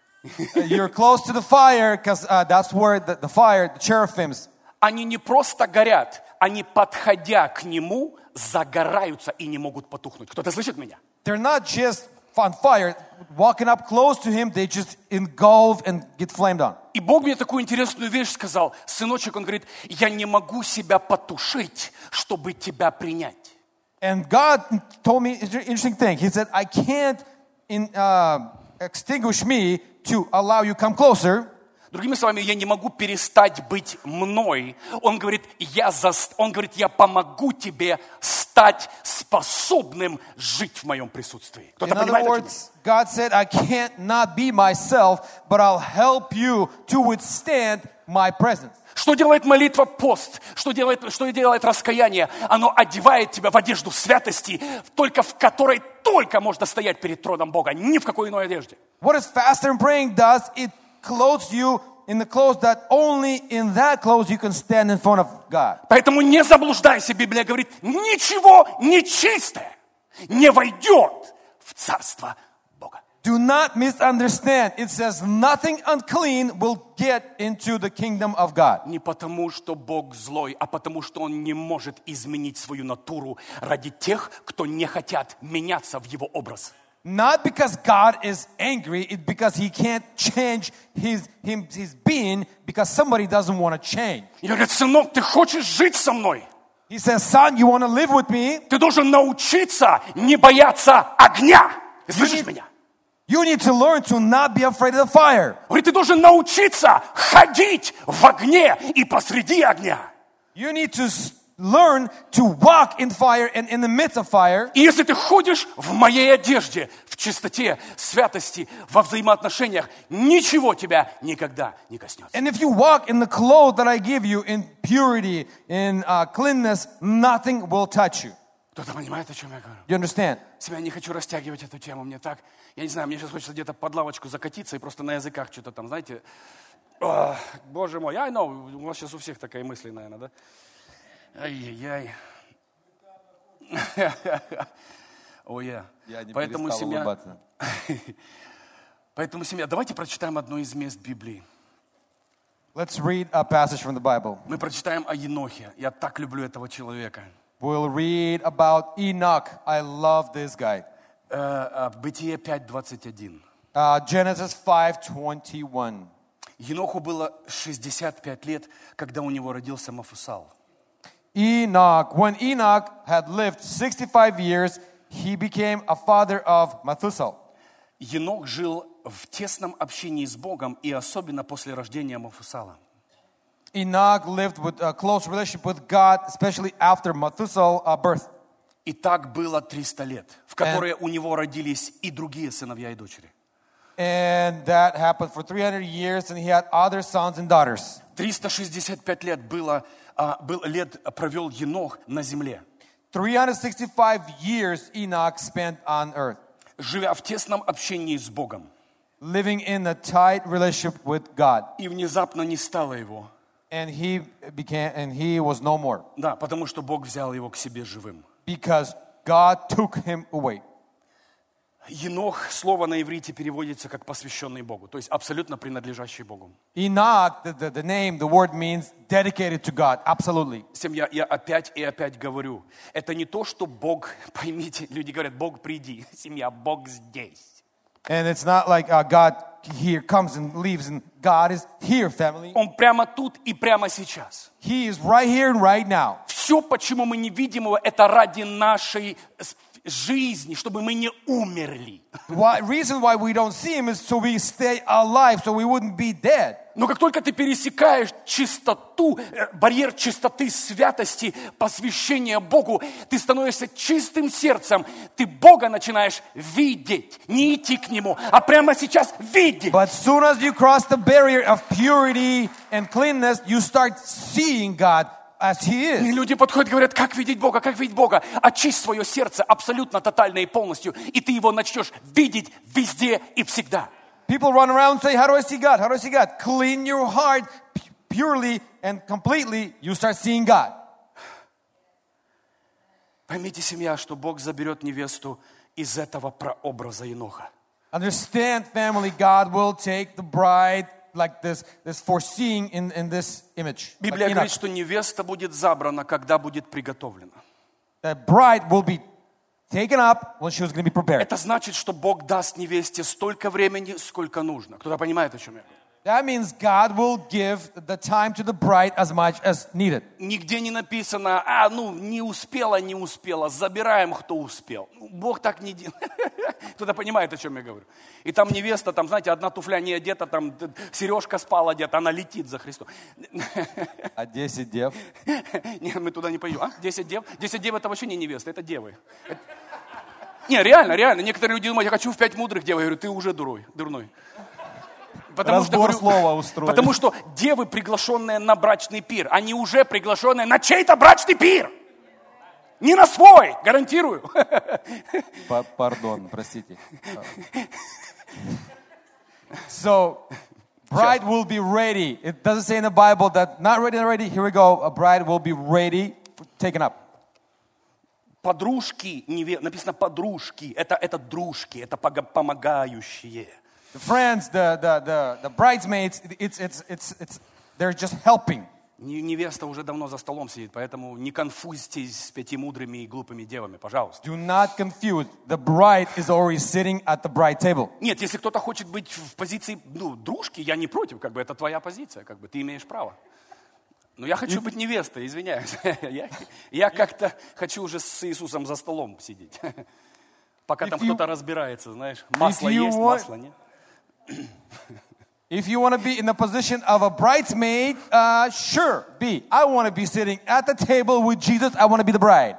You're close to the fire, because uh, that's where the, the fire, the cherubims. Они не просто горят, они, подходя к нему, загораются и не могут потухнуть. Кто-то слышит меня? They're not just on fire, walking up close to him, they just engulf and get flamed on. И Бог мне такую интересную вещь сказал. Сыночек, он говорит, я не могу себя потушить, чтобы тебя принять. And God told me an interesting thing. He said, I can't in, uh, extinguish me to allow you come closer. Другими словами, я не могу перестать быть мной. Он говорит, я, за... он говорит, я помогу тебе стать способным жить в моем присутствии. Кто-то In понимает, other words, God said, I can't not be myself, but I'll help you to withstand my presence. Что делает молитва, пост? Что делает, что делает раскаяние? Оно одевает тебя в одежду святости, только в которой только можно стоять перед троном Бога, ни в какой иной одежде. What is fasting and praying does, it clothes you in the clothes that only in that clothes you can stand in front of God. Поэтому не заблуждайся, Библия говорит, ничего нечистое не войдет в царство Бога. Do not misunderstand. It says nothing unclean will get into the kingdom of God. Не потому, что Бог злой, а потому, что Он не может изменить свою натуру ради тех, кто не хотят меняться в Его образ. Not because God is angry, it's because He can't change His, him, his being because somebody doesn't want to change. И говорит, сынок, ты хочешь жить со мной? He says, son, you want to live with me? Ты должен научиться не бояться огня. Ты слышишь меня? You need to learn to not be afraid of the fire. Говорит, ты должен научиться ходить в огне и посреди огня. You need to learn to walk in fire and in the midst of fire. И если ты ходишь в моей одежде, в чистоте, святости, во взаимоотношениях, ничего тебя никогда не коснется. And if you walk in the clothes that I give you, in purity, in uh, cleanness, nothing will touch you. Кто-то понимает, о чем я говорю? You understand? Себя не хочу растягивать эту тему. Мне так, я не знаю, мне сейчас хочется где-то под лавочку закатиться и просто на языках что-то там, знаете. Ох, боже мой, I know, у вас сейчас у всех такая мысль, наверное, да? Ай-яй-яй. О, я. Поэтому семья... Поэтому семья, давайте прочитаем одно из мест Библии. Let's read a passage from the Bible. Мы прочитаем о Енохе. Я так люблю этого человека. We'll read about Enoch. I love this guy. Э, э, Бытие пять двадцать один. Uh, Genesis five twenty-one. Еноху было шестьдесят пять лет, когда у него родился Мафусал. Enoch, when Enoch had lived sixty-five years, he became a father of Methuselah. Енох жил в тесном общении с Богом, и особенно после рождения Мафусала. Enoch lived with a close relationship with God, especially after Methuselah's uh, birth. И так было триста лет, в которые у него родились и другие сыновья и дочери. And that happened for three hundred years, and he had other sons and daughters. триста шестьдесят пять лет было, а, был, лет провел Енох на земле, three hundred sixty-five years Enoch spent on earth, живя в тесном общении с Богом. living in a tight relationship with God. И внезапно не стало его. And he became, and he was no more. Да, потому что Бог взял его к себе живым. Because God took him away. Енох, слово на иврите переводится как посвященный Богу, то есть абсолютно принадлежащий Богу. Enoch, the, the, the name, the word means dedicated to God, absolutely. Всем я, я опять и опять говорю, это не то, что Бог, поймите, люди говорят, Бог приди, семья, Бог здесь. And it's not like uh, God here comes and leaves, and God is here, family. Он прямо тут и прямо сейчас. He is right here and right now. Все, почему мы не видим его, это ради нашей жизни, чтобы мы не умерли. Why, reason why we don't see him is so we stay alive, so we wouldn't be dead. Но как только ты пересекаешь чистоту, барьер чистоты, святости, посвящения Богу, ты становишься чистым сердцем, ты Бога начинаешь видеть, не идти к Нему, а прямо сейчас видеть. But soon as you cross the barrier of purity and cleanness, you start seeing God as He И is. люди подходят и говорят, как видеть Бога, как видеть Бога? Очисть свое сердце абсолютно, тотально и полностью, и ты Его начнешь видеть везде и всегда. People run around and say, how do I see God? How do I see God? Clean your heart pu- purely and completely, you start seeing God. Поймите, семья, что Бог заберет невесту из этого прообраза Еноха. Understand, family, God will take the bride like this, this foreseeing in, in this image. Like Библия Enoch. говорит, что невеста будет забрана, когда будет приготовлена. The bride will be taken up when she was going to be prepared. Это значит, что Бог даст невесте столько времени, сколько нужно. Кто-то понимает, о чем я говорю? That means God will give the time to the bride as much as needed. Нигде не написано, а, ну, не успела, не успела, забираем, кто успел. Ну, Бог так не делает. Кто-то понимает, о чем я говорю. И там невеста, там, знаете, одна туфля не одета, там сережка спала одета, она летит за Христом. А десять дев? Нет, мы туда не пойдем. А? Десять дев? Десять дев это вообще не невеста, это девы. Это... Не, реально, реально. Некоторые люди думают, я хочу в пять мудрых дев. Я говорю, ты уже дурой, дурной. Потому Разбор что, слова устроили. Потому что девы, приглашенные на брачный пир, они уже приглашенные на чей-то брачный пир. Не на свой, гарантирую. Пардон, простите. So, bride will be ready. It doesn't say in the Bible that not ready, not ready. Here we go. A bride will be ready, taken up. Подружки, неве... написано подружки, это, это дружки, это помогающие. The friends, the, the, the, the bridesmaids, it's, it's, it's, it's, they're just helping. Невеста уже давно за столом сидит, поэтому не конфузьтесь с пяти мудрыми и глупыми девами, пожалуйста. Do not confuse. The bride is already sitting at the bride table. Нет, если кто-то хочет быть в позиции, ну, дружки, я не против, как бы это твоя позиция, как бы ты имеешь право. Но я хочу быть невестой, извиняюсь. я, я как-то хочу уже с Иисусом за столом сидеть. Пока If там you- кто-то разбирается, знаешь, масло you есть, want- масло нет. If you want to be in the position of a bridesmaid, uh, sure, be. I want to be sitting at the table with Jesus. I want to be the bride.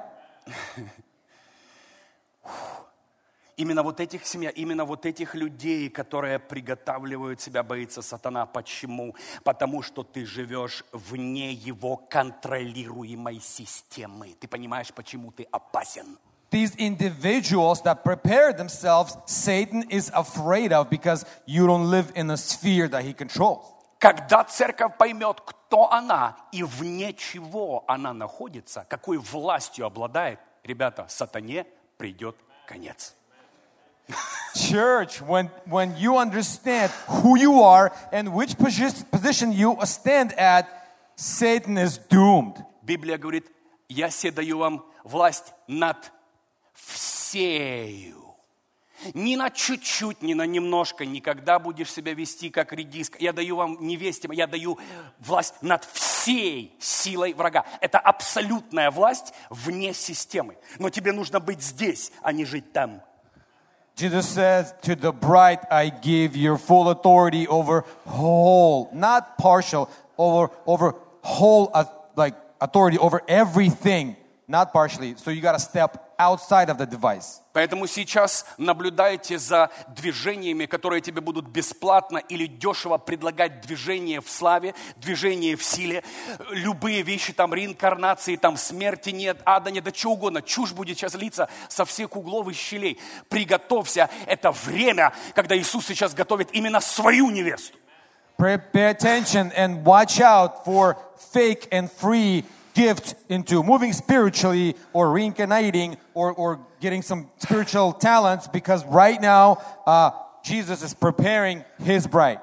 Именно вот этих семья, именно вот этих людей, которые приготавливают себя, боится сатана. Почему? Потому что ты живешь вне его контролируемой системы. Ты понимаешь, почему ты опасен? These individuals that prepare themselves, Satan is afraid of because you don't live in a sphere that he controls. Когда церковь поймет, кто она и вне чего она находится, какой властью обладает, ребята, сатане придет конец. Church, when, when you understand who you are and which posi- position you stand at, Satan is doomed. Библия говорит, я се даю вам власть над всею. Ни на чуть-чуть, ни на немножко, никогда будешь себя вести как редиска. Я даю вам невесте, я даю власть над всей силой врага. Это абсолютная власть вне системы. Но тебе нужно быть здесь, а не жить там. Jesus says, to the bride I give your full authority over whole, not partial, over, over whole, uh, like authority over everything, not partially. So you got to step outside of the device. Поэтому сейчас наблюдайте за движениями, которые тебе будут бесплатно или дешево предлагать движение в славе, движение в силе. Любые вещи, там реинкарнации, там смерти нет, ада нет, да что угодно. Чушь будет сейчас литься со всех углов и щелей. Приготовься, это время, когда Иисус сейчас готовит именно свою невесту. Pay attention and watch out for fake and free gift into moving spiritually or reincarnating or, or getting some spiritual talents, because right now uh, Jesus is preparing his bride.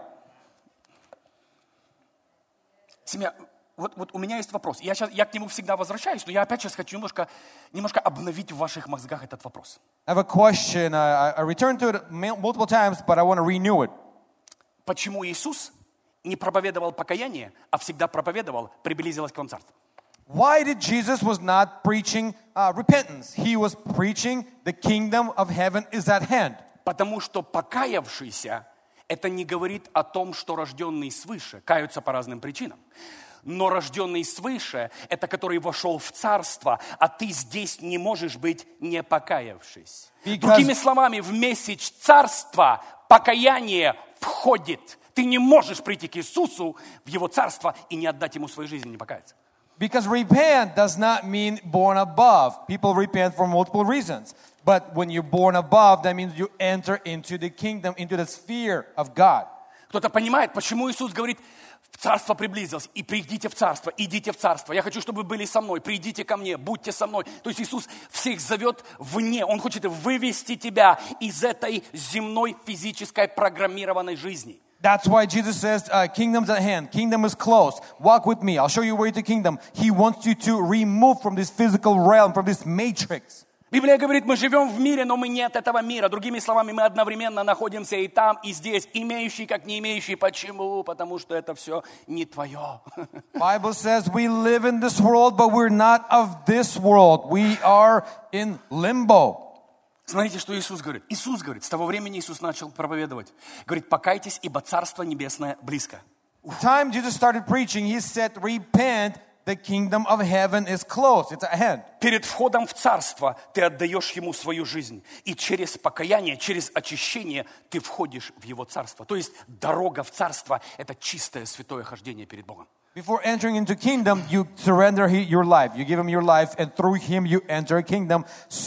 Семья, вот, вот у меня есть вопрос. Я, сейчас, я к нему всегда возвращаюсь, но я опять сейчас хочу немножко, немножко обновить в ваших мозгах этот вопрос. I have a question. I, I returned to it multiple times, but I want to renew it. Почему Иисус не проповедовал покаяние, а всегда проповедовал «приблизилось к вам царство»? Why did Jesus was not preaching uh, repentance? He was preaching the kingdom of heaven is at hand. Потому что покаявшийся, это не говорит о том, что рожденный свыше. Каются по разным причинам. Но рожденный свыше, это который вошел в царство, а ты здесь не можешь быть не покаявшись. Because... Другими словами, в месяц царства покаяние входит. Ты не можешь прийти к Иисусу в Его царство и не отдать Ему свою жизнь, не покаяться. Because repent does not mean born above. People repent for multiple reasons. But when you're born above, that means you enter into the kingdom, into the sphere of God. Кто-то понимает, почему Иисус говорит, царство приблизилось, и придите в царство, идите в царство. Я хочу, чтобы вы были со мной, придите ко мне, будьте со мной. То есть Иисус всех зовет вне, Он хочет вывести тебя из этой земной физической программированной жизни. That's why Jesus says, uh, kingdom's at hand, kingdom is close. Walk with me, I'll show you where to kingdom. He wants you to remove from this physical realm, from this matrix. Библия говорит, мы живем в мире, но мы не от этого мира. Другими словами, мы одновременно находимся и там, и здесь, имеющие, как не имеющие. Почему? Потому что это все не твое. Bible says we live in this world, but we're not of this world. We are in limbo. Смотрите, что Иисус говорит. Иисус говорит, с того времени Иисус начал проповедовать. Говорит, покайтесь, ибо Царство Небесное близко. The time Jesus started preaching, he said, repent, the kingdom of heaven is close. It's at hand. Перед входом в Царство ты отдаешь Ему свою жизнь. И через покаяние, через очищение ты входишь в Его Царство. То есть дорога в Царство – это чистое святое хождение перед Богом. Before entering into kingdom, you surrender your life. You give him your life, and through him you enter a kingdom.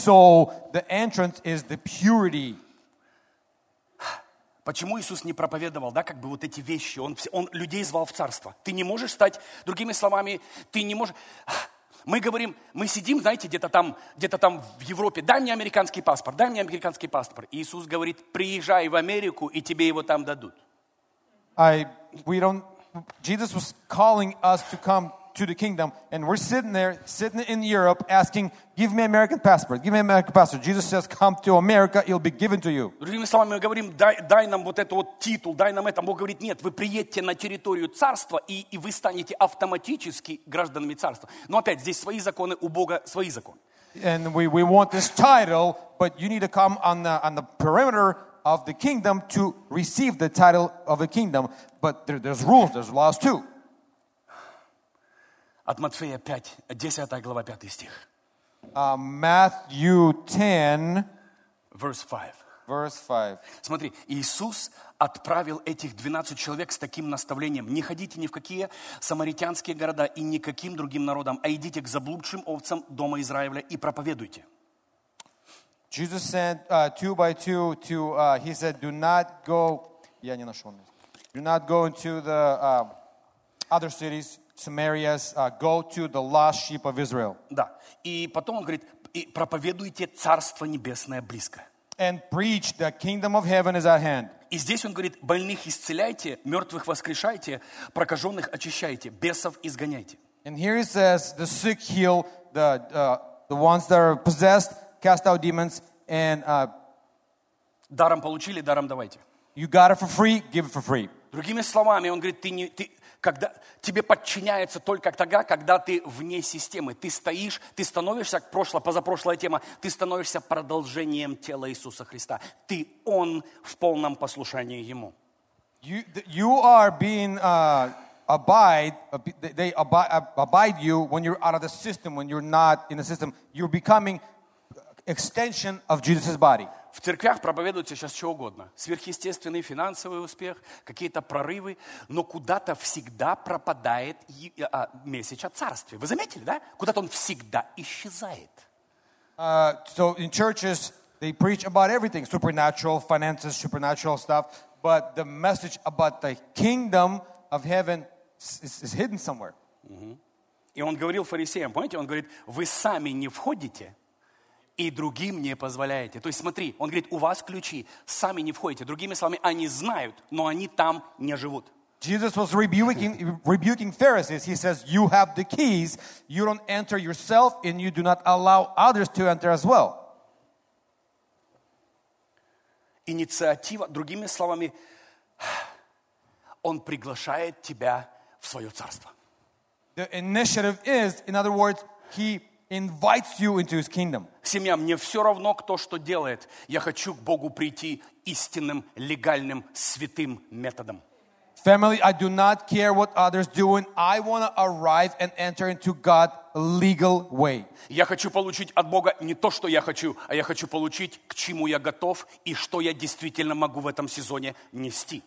So the entrance is the purity. Почему Иисус не проповедовал, да, как бы вот эти вещи? Он, он людей звал в царство. Ты не можешь стать, другими словами, ты не можешь... Мы говорим, мы сидим, знаете, где-то там, где-то там в Европе. Дай мне американский паспорт, дай мне американский паспорт. И Иисус говорит, приезжай в Америку, и тебе его там дадут. I, we don't... Jesus was calling us to come to the kingdom, and we're sitting there, sitting in Europe, asking, give me American passport, give me American passport. Jesus says, come to America, it'll be given to you. Другими словами, мы говорим, дай, дай нам вот этот вот титул, дай нам это. Бог говорит, нет, вы приедете на территорию царства, и, и вы станете автоматически гражданами царства. Но опять, здесь свои законы, у Бога свои законы. And we, we want this title, but you need to come on the, on the perimeter of the kingdom to receive the title of the kingdom. But there, there's rules, there's laws too. От Матфея пять, десятая глава, пятый стих. Uh, Matthew ten, verse five. Verse five. Смотри, Иисус отправил этих двенадцать человек с таким наставлением. Не ходите ни в какие самаритянские города и никаким другим народам, а идите к заблудшим овцам дома Израиля и проповедуйте. Jesus sent uh, two by two to, uh, he said, do not go, я не нашел. Do not go into the uh, other cities, Samarias, uh, go to the lost sheep of Israel. Да. И потом он говорит, и проповедуйте Царство Небесное близко. And preach the kingdom of heaven is at hand. И здесь он говорит, больных исцеляйте, мертвых воскрешайте, прокаженных очищайте, бесов изгоняйте. And here he says, the sick heal, the uh, the ones that are possessed, cast out demons, and uh, Даром получили, даром давайте. you got it for free, give it for free. Другими словами, он говорит, ты не, ты, когда, тебе подчиняется только тогда, когда ты вне системы. Ты стоишь, ты становишься, как прошлая, позапрошлая тема, ты становишься продолжением тела Иисуса Христа. Ты Он в полном послушании Ему. You you are being uh, abide. Uh, they abide, abide you when you're out of the system. When you're not in the system, you're becoming extension of Jesus' body. В церквях проповедуется сейчас что угодно. Сверхъестественный финансовый успех, какие-то прорывы, но куда-то всегда пропадает месседж о царстве. Вы заметили, да? Куда-то он всегда исчезает. Uh, so in churches, they preach about everything, supernatural, finances, supernatural stuff, but the message about the kingdom of heaven is, is hidden somewhere. Угу. И он говорил фарисеям, помните, он говорит, вы сами не входите, и другим не позволяете. То есть смотри, он говорит, у вас ключи, сами не входите. Другими словами, они знают, но они там не живут. Jesus was rebuking, rebuking Pharisees. He says, you have the keys, you don't enter yourself, and you do not allow others to enter as well. Инициатива, другими словами, он приглашает тебя в свое царство. The initiative is, in other words, he invites you into his kingdom. Семья, мне все равно, кто что делает. Я хочу к Богу прийти истинным, легальным, святым методом. Family, I do not care what others doing. I want to arrive and enter into God legal way. Я хочу получить от Бога не то, что я хочу, а я хочу получить, к чему я готов и что я действительно могу в этом сезоне нести.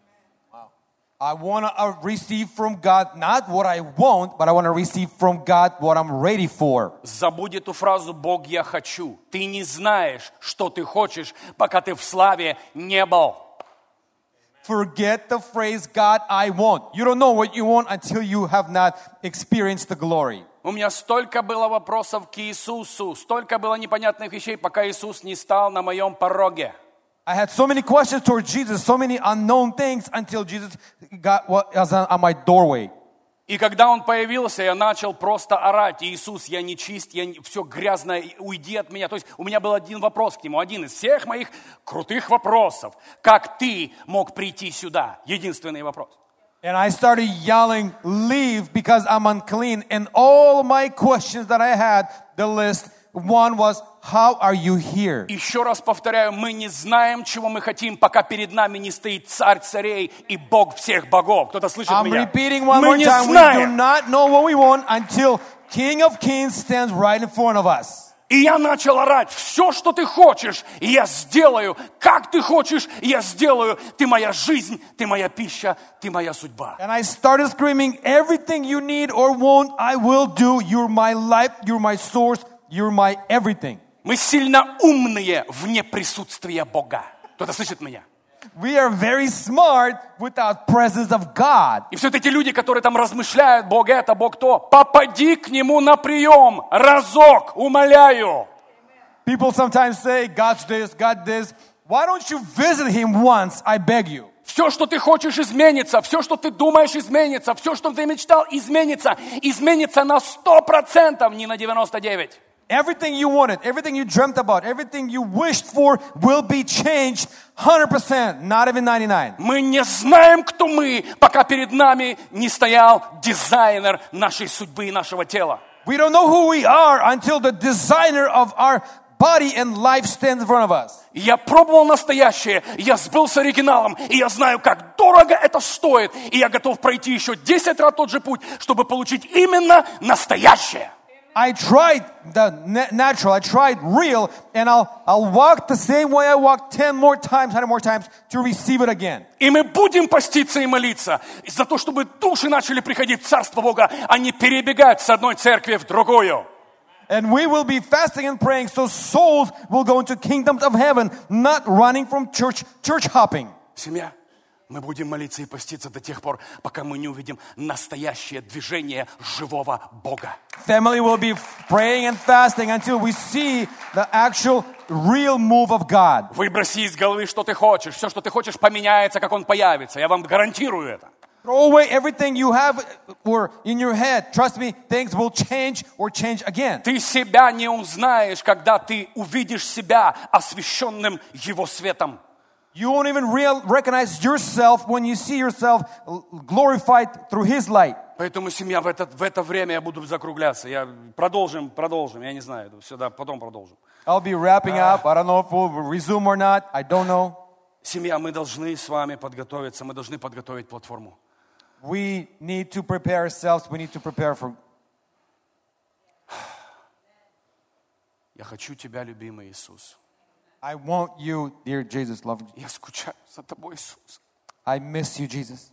I want to receive from God not what I want, but I want to receive from God what I'm ready for. Забудь эту фразу «Бог, я хочу». Ты не знаешь, что ты хочешь, пока ты в славе не был. Forget the phrase God, I want. You don't know what you want until you have not experienced the glory. У меня столько было вопросов к Иисусу, столько было непонятных вещей, пока Иисус не стал на моем пороге. I had so many questions towards Jesus, so many unknown things until Jesus got what was on my doorway. И когда Он появился, я начал просто орать: Иисус, я нечист, я не, все грязное, уйди от меня. То есть у меня был один вопрос к Нему, один из всех моих крутых вопросов. Как Ты мог прийти сюда? Единственный вопрос. And I started yelling, leave because I'm unclean. And all my questions that I had, the list, one was, how are you here? Еще раз повторяю, мы не знаем, чего мы хотим, пока перед нами не стоит Царь царей и Бог всех богов. Кто-то слышит I'm меня? repeating one Мы more не time. знаем. We do not know what we want until King of Kings stands right in front of us. И я начал орать: все, что ты хочешь, я сделаю. Как ты хочешь, я сделаю. Ты моя жизнь, ты моя пища, ты моя судьба. And I started screaming, everything you need or want, I will do. You're my life, you're my source, you're my everything. Мы сильно умные вне присутствия Бога. Кто-то слышит меня? We are very smart without presence of God. И все эти люди, которые там размышляют, Бог это, Бог то, попади к Нему на прием разок, умоляю. People sometimes say, God's this, God this. Why don't you visit Him once, I beg you? Все, что ты хочешь, изменится. Все, что ты думаешь, изменится. Все, что ты мечтал, изменится. Изменится на сто процентов, не на девяносто девять процентов. Everything you wanted, everything you dreamt about, everything you wished for will be changed one hundred percent, not even ninety-nine. Мы не знаем, кто мы, пока перед нами не стоял дизайнер нашей судьбы и нашего тела. We don't know who we are until the designer of our body and life stands in front of us. Я пробовал настоящее, я сбылся оригиналом, и я знаю, как дорого это стоит, и я готов пройти еще десять раз тот же путь, чтобы получить именно настоящее. I tried the natural, I tried real, and I'll, I'll walk the same way I walked ten more times, one hundred more times to receive it again. И мы будем поститься и молиться за то, чтобы души начали приходить в Царство Бога, а не перебегать с одной церкви в другую. And we will be fasting and praying so souls will go into kingdoms of heaven, not running from church, church hopping. Семья, мы будем молиться и поститься до тех пор, пока мы не увидим настоящее движение живого Бога. Family will be praying and fasting until we see the actual real move of God. Выброси из головы, что ты хочешь. Все, что ты хочешь, поменяется, как Он появится. Я вам гарантирую это. Throw away everything you have or in your head. Trust me, things will change or change again. Ты себя не узнаешь, когда ты увидишь себя освященным Его светом. You won't even real, recognize yourself when you see yourself glorified through His light. Поэтому, семья, в это, в это время я буду закругляться. Я, продолжим, продолжим. Я не знаю, все, да, потом продолжим. I'll be wrapping up. I don't know if we'll resume or not. I don't know. Семья, мы должны с вами подготовиться. Мы должны подготовить платформу. We need to prepare ourselves. We need to prepare for. Я хочу Тебя, любимый Иисус. I want you, dear Jesus, love you. Я скучаю за Тобой, Иисус. I miss you, Jesus.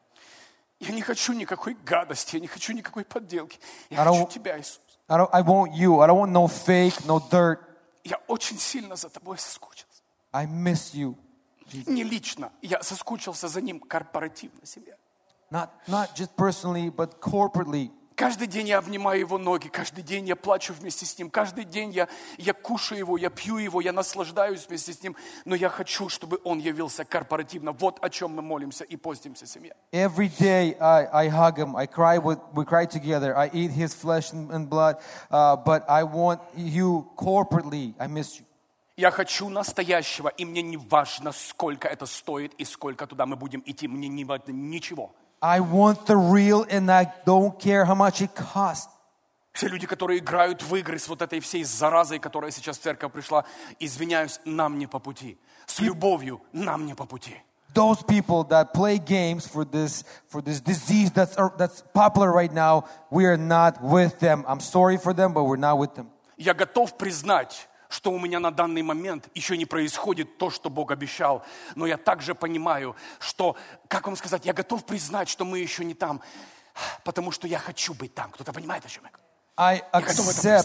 Я не хочу никакой гадости, я не хочу никакой подделки. I Я don't- хочу Тебя, Иисус. I don't. I want you. I don't want no fake, no dirt. Я очень сильно за Тобой соскучился. I miss you. Не лично, я соскучился за Ним корпоративно, семья. Not not just personally, but corporately. Каждый день я обнимаю Его ноги, каждый день я плачу вместе с Ним, каждый день я, я кушаю Его, я пью Его, я наслаждаюсь вместе с Ним, но я хочу, чтобы Он явился корпоративно. Вот о чем мы молимся и постимся, семья. Every day I, I hug him. I cry with. We cry together. I eat his flesh and, and blood. Uh, but I want you corporately. I miss you. Я хочу настоящего, и мне не важно, сколько это стоит и сколько туда мы будем идти. Мне не важно ничего. I want the real, and I don't care how much it costs. Все люди, которые играют в игры с вот этой всей заразой, которая сейчас в церковь пришла, извиняюсь, нам не по пути. С любовью нам не по пути. Those people that play games for this for this disease that's uh, that's popular right now, we are not with them. I'm sorry for them, but we're not with them. Я готов признать, что у меня на данный момент еще не происходит то, что Бог обещал. Но я также понимаю, что, как вам сказать, я готов признать, что мы еще не там, потому что я хочу быть там. Кто-то понимает, о чем я говорю? I accept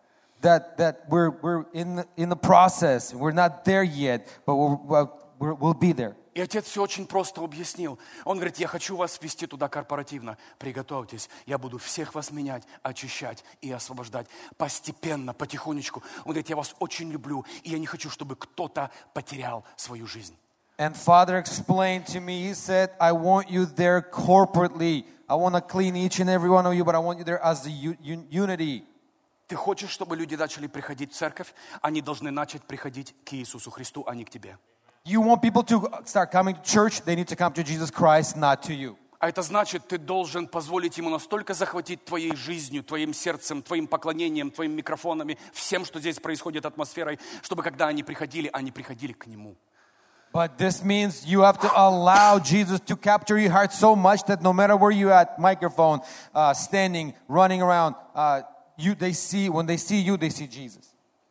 that that we're we're in the, in the process. We're not there yet, but we're, we're, we'll be there. И отец все очень просто объяснил. Он говорит, я хочу вас вести туда корпоративно. Приготовьтесь, я буду всех вас менять, очищать и освобождать. Постепенно, потихонечку. Он говорит, я вас очень люблю, и я не хочу, чтобы кто-то потерял свою жизнь. And Father explained to me, He said, I want you there corporately. I want to clean each and every one of you, but I want you there as a u- un- unity. Ты хочешь, чтобы люди начали приходить в церковь? Они должны начать приходить к Иисусу Христу, а не к тебе. You want people to start coming to church, they need to come to Jesus Christ, not to you. А это значит, ты должен позволить Ему настолько захватить твоей жизнью, твоим сердцем, твоим поклонением, твоими микрофонами, всем, что здесь происходит, атмосферой, чтобы когда они приходили, они приходили к Нему. But this means you have to allow Jesus to capture your heart so much that no matter where you're at, microphone, uh, standing, running around, uh, you they see when they see you, they see Jesus.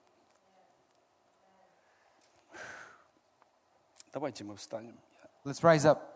Давайте мы встанем. Let's rise up.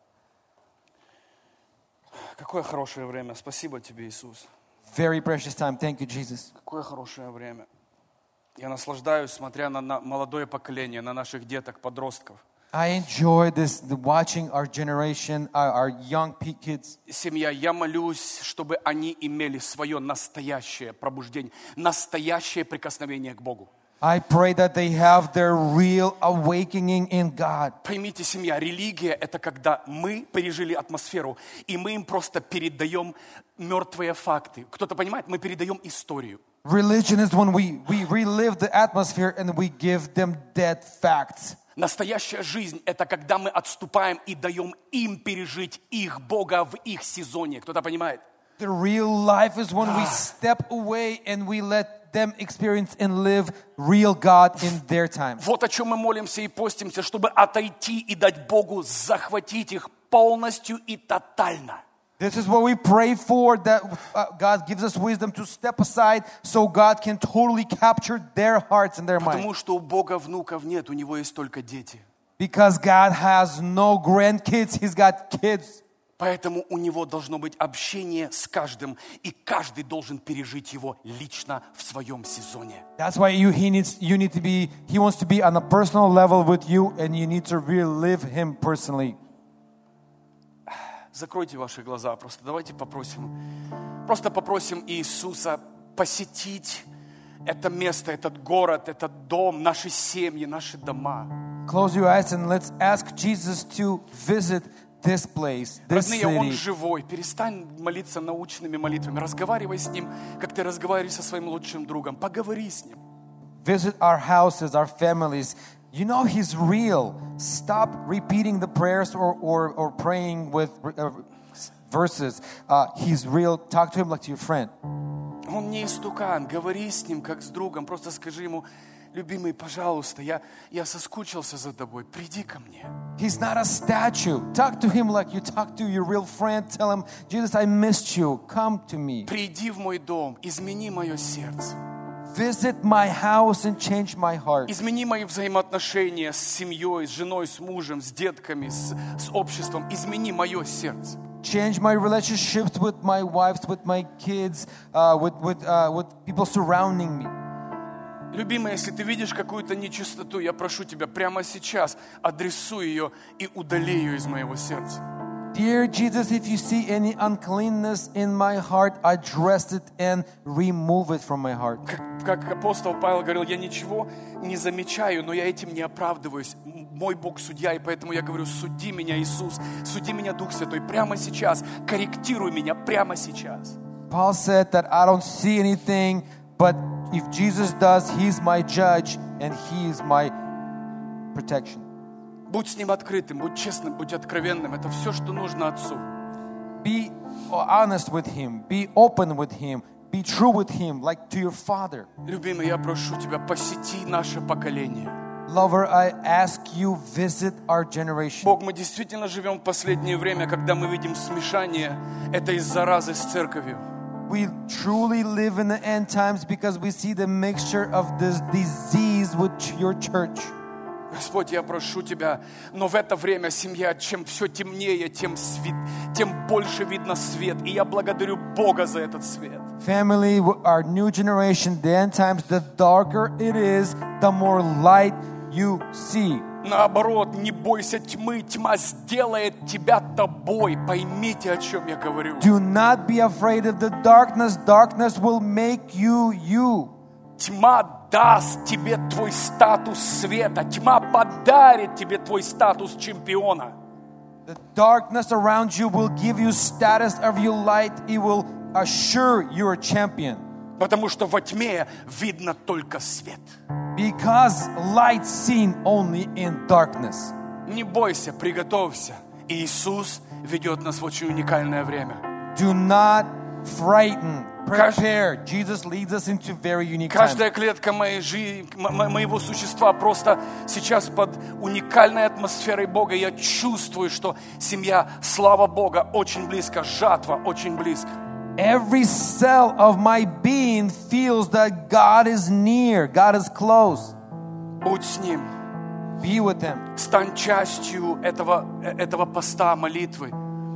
Какое хорошее время. Спасибо Тебе, Иисус. Very precious time. Thank you, Jesus. Какое хорошее время. Я наслаждаюсь, смотря на, на молодое поколение, на наших деток, подростков. I enjoy this, the watching our generation, our, our young pe- kids. Семья, я молюсь, чтобы они имели свое настоящее пробуждение, настоящее прикосновение к Богу. I pray that they have their real awakening in God. Поймите, семья, религия – это когда мы пережили атмосферу, и мы им просто передаем мертвые факты. Кто-то понимает? Мы передаем историю. Religion is when we, we relive the atmosphere and we give them dead facts. Настоящая жизнь – это когда мы отступаем и даем им пережить их Бога в их сезоне. Кто-то понимает? The real life is when we step away and we let them experience and live real God in their time. Вот о чем мы молимся и постимся, чтобы отойти и дать Богу захватить их полностью и тотально. This is what we pray for, that uh, God gives us wisdom to step aside so God can totally capture their hearts and their minds. Потому что у Бога внуков нет, у Него есть только дети. Because God has no grandkids, He's got kids. Поэтому у Него должно быть общение с каждым, и каждый должен пережить Его лично в своем сезоне. That's why you, he needs, you need to be, He wants to be on a personal level with you, and you need to relive Him personally. Закройте ваши глаза, просто давайте попросим. Просто попросим Иисуса посетить это место, этот город, этот дом, наши семьи, наши дома. Close your eyes and let's ask Jesus to visit this place, this Родные, Он city. живой. Перестань молиться научными молитвами. Разговаривай с Ним, как ты разговариваешь со своим лучшим другом. Поговори с Ним. Visit our houses, our families. You know He's real. Stop repeating the prayers or, or, or praying with uh, verses. Uh, he's real. Talk to Him like to your friend. Он не истукан. Говори с Ним, как с другом. Просто скажи Ему: любимый, пожалуйста, я, я соскучился за тобой. Приди ко мне. He's not a statue. Talk to Him like you talk to your real friend. Tell Him, Jesus, I missed you. Come to me. Приди в мой дом. Измени мое сердце. Visit my house and change my heart. Измени мои взаимоотношения с семьей, с женой, с мужем, с детками, с, с обществом. Измени мое сердце. Change my relationships with my wives, with my kids, uh, with, with, uh, with people surrounding me. Любимый, если ты видишь какую-то нечистоту, я прошу тебя прямо сейчас адресуй ее и удали ее из моего сердца. Dear Jesus, if you see any uncleanness in my heart, address it and remove it from my heart. Как, как апостол Павел говорил, я ничего не замечаю, но я этим не оправдываюсь. Мой Бог судья, и поэтому я говорю: суди меня, Иисус, суди меня, Дух Святой, прямо сейчас, корректируй меня прямо сейчас. Paul said that I don't see anything, but if Jesus does, He's my judge and He is my protection. Будь с Ним открытым, будь честным, будь откровенным. Это все, что нужно Отцу. Be honest with Him. Be open with Him. Be true with Him, like to your Father. Любимый, я прошу тебя, посети наше поколение. Lover, I ask you, visit our generation. Бог, мы действительно живем в последнее время, когда мы видим смешание этой заразы с церковью. We truly live in the end times because we see the mixture of this disease with your church. Господь, я прошу Тебя, но в это время семья, чем все темнее, тем, свет, тем больше видно свет. И я благодарю Бога за этот свет. Family, our new generation, the end times, the darker it is, the more light you see. Наоборот, не бойся тьмы, тьма сделает тебя тобой. Поймите, о чем я говорю. Do not be afraid of the darkness. Darkness will make you you. Тьма даст тебе твой статус света. Тьма подарит тебе твой статус чемпиона. The darkness around you will give you status of your light. It will assure you're a champion. Потому что во тьме видно только свет. Because light's seen only in darkness. Не бойся, приготовься. Иисус ведет нас в очень уникальное время. Do not frighten. Prepare. Jesus leads us into very unique time. Каждая клетка моей жизни, мо- моего существа просто сейчас под уникальной атмосферой Бога. Я чувствую, что семья, слава Бога, очень близко, жатва очень близко. Every cell of my being feels that God is near. God is close. Будь с Ним. Be with Him. Стань частью этого, этого поста молитвы.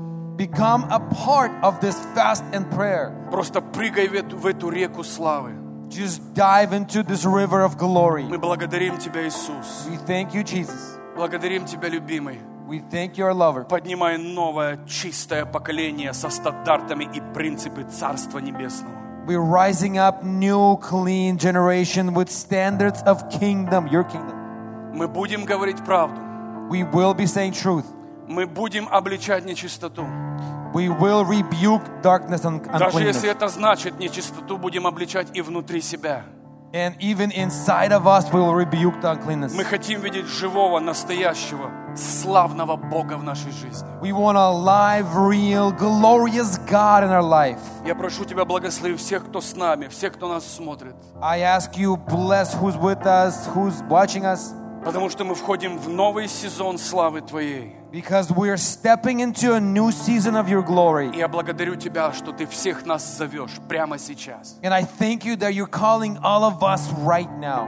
Become a part of this fast and prayer. Просто прыгай в эту, в эту реку славы. Just dive into this river of glory. Мы благодарим Тебя, Иисус. We thank you, Jesus. Благодарим Тебя, любимый. We thank you, our lover. Поднимай новое, чистое поколение со стандартами и принципы Царства Небесного. We're rising up new, clean generation with standards of kingdom, your kingdom. Мы будем говорить правду. We will be saying truth. Мы будем обличать нечистоту. We will rebuke darkness and Даже если uncleanness. это значит нечистоту, будем обличать и внутри себя. And even inside of us, we will rebuke the uncleanness. Мы хотим видеть живого, настоящего, славного Бога в нашей жизни. We want a live, real, glorious God in our life. Я прошу Тебя, благослови всех, кто с нами, всех, кто нас смотрит. I ask you, bless who's with us, who's watching us. Потому что мы входим в новый сезон славы Твоей. Because we are stepping into a new season of your glory. И я благодарю Тебя, что Ты всех нас зовешь прямо сейчас. And I thank you that you're calling all of us right now.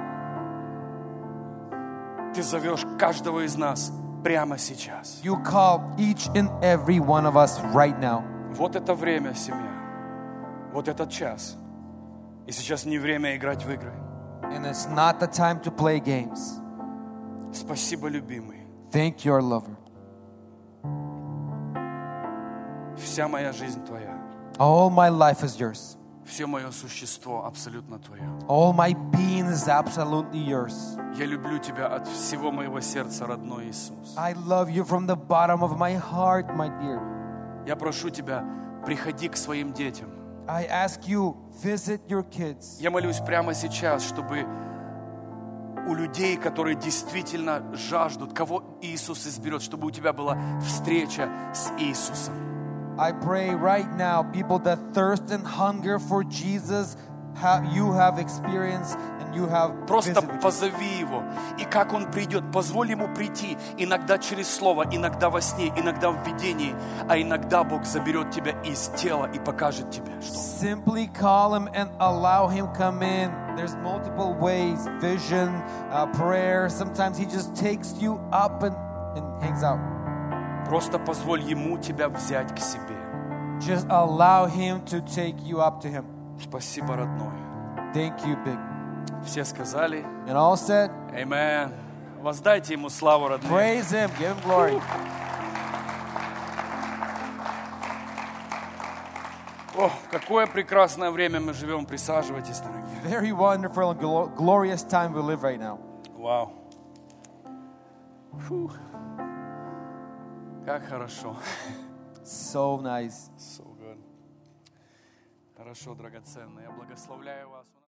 Ты зовешь каждого из нас прямо сейчас. You call each and every one of us right now. Вот это время, семья. Вот этот час. И сейчас не время играть в игры. And it's not the time to play games. Спасибо, любимый. Thank you, our lover. Вся моя жизнь Твоя. All my life is yours. Все мое существо абсолютно Твое. All my being is absolutely yours. Я люблю Тебя от всего моего сердца, родной Иисус. I love you from the bottom of my heart, my dear. Я прошу Тебя, приходи к своим детям. I ask you, visit your kids. Я молюсь прямо сейчас, чтобы у людей, которые действительно жаждут, кого Иисус изберет, чтобы у тебя была встреча с Иисусом. I pray right now, people that thirst and hunger for Jesus, have, you have experienced and you have Просто visited with Jesus. позови Его. И как Он придет, позволь Ему прийти. Иногда через Слово, иногда во сне, иногда в видении. А иногда Бог заберет тебя из тела и покажет тебе, что Simply call Him and allow Him come in. There's multiple ways, vision, uh, prayer. Sometimes He just takes you up and, and hangs out. просто позволь Ему тебя взять к себе. Just allow Him to take you up to Him. Спасибо, родной. Thank you, big. Все сказали And all said, Amen. Воздайте Ему славу, родные. praise Him, give Him glory. О, какое прекрасное время мы живем. Присаживайтесь, дорогие. Very wonderful and glo- glorious time we live right now. Вау. Фу. Как хорошо. So nice. So good. Хорошо, драгоценные. Я благословляю вас.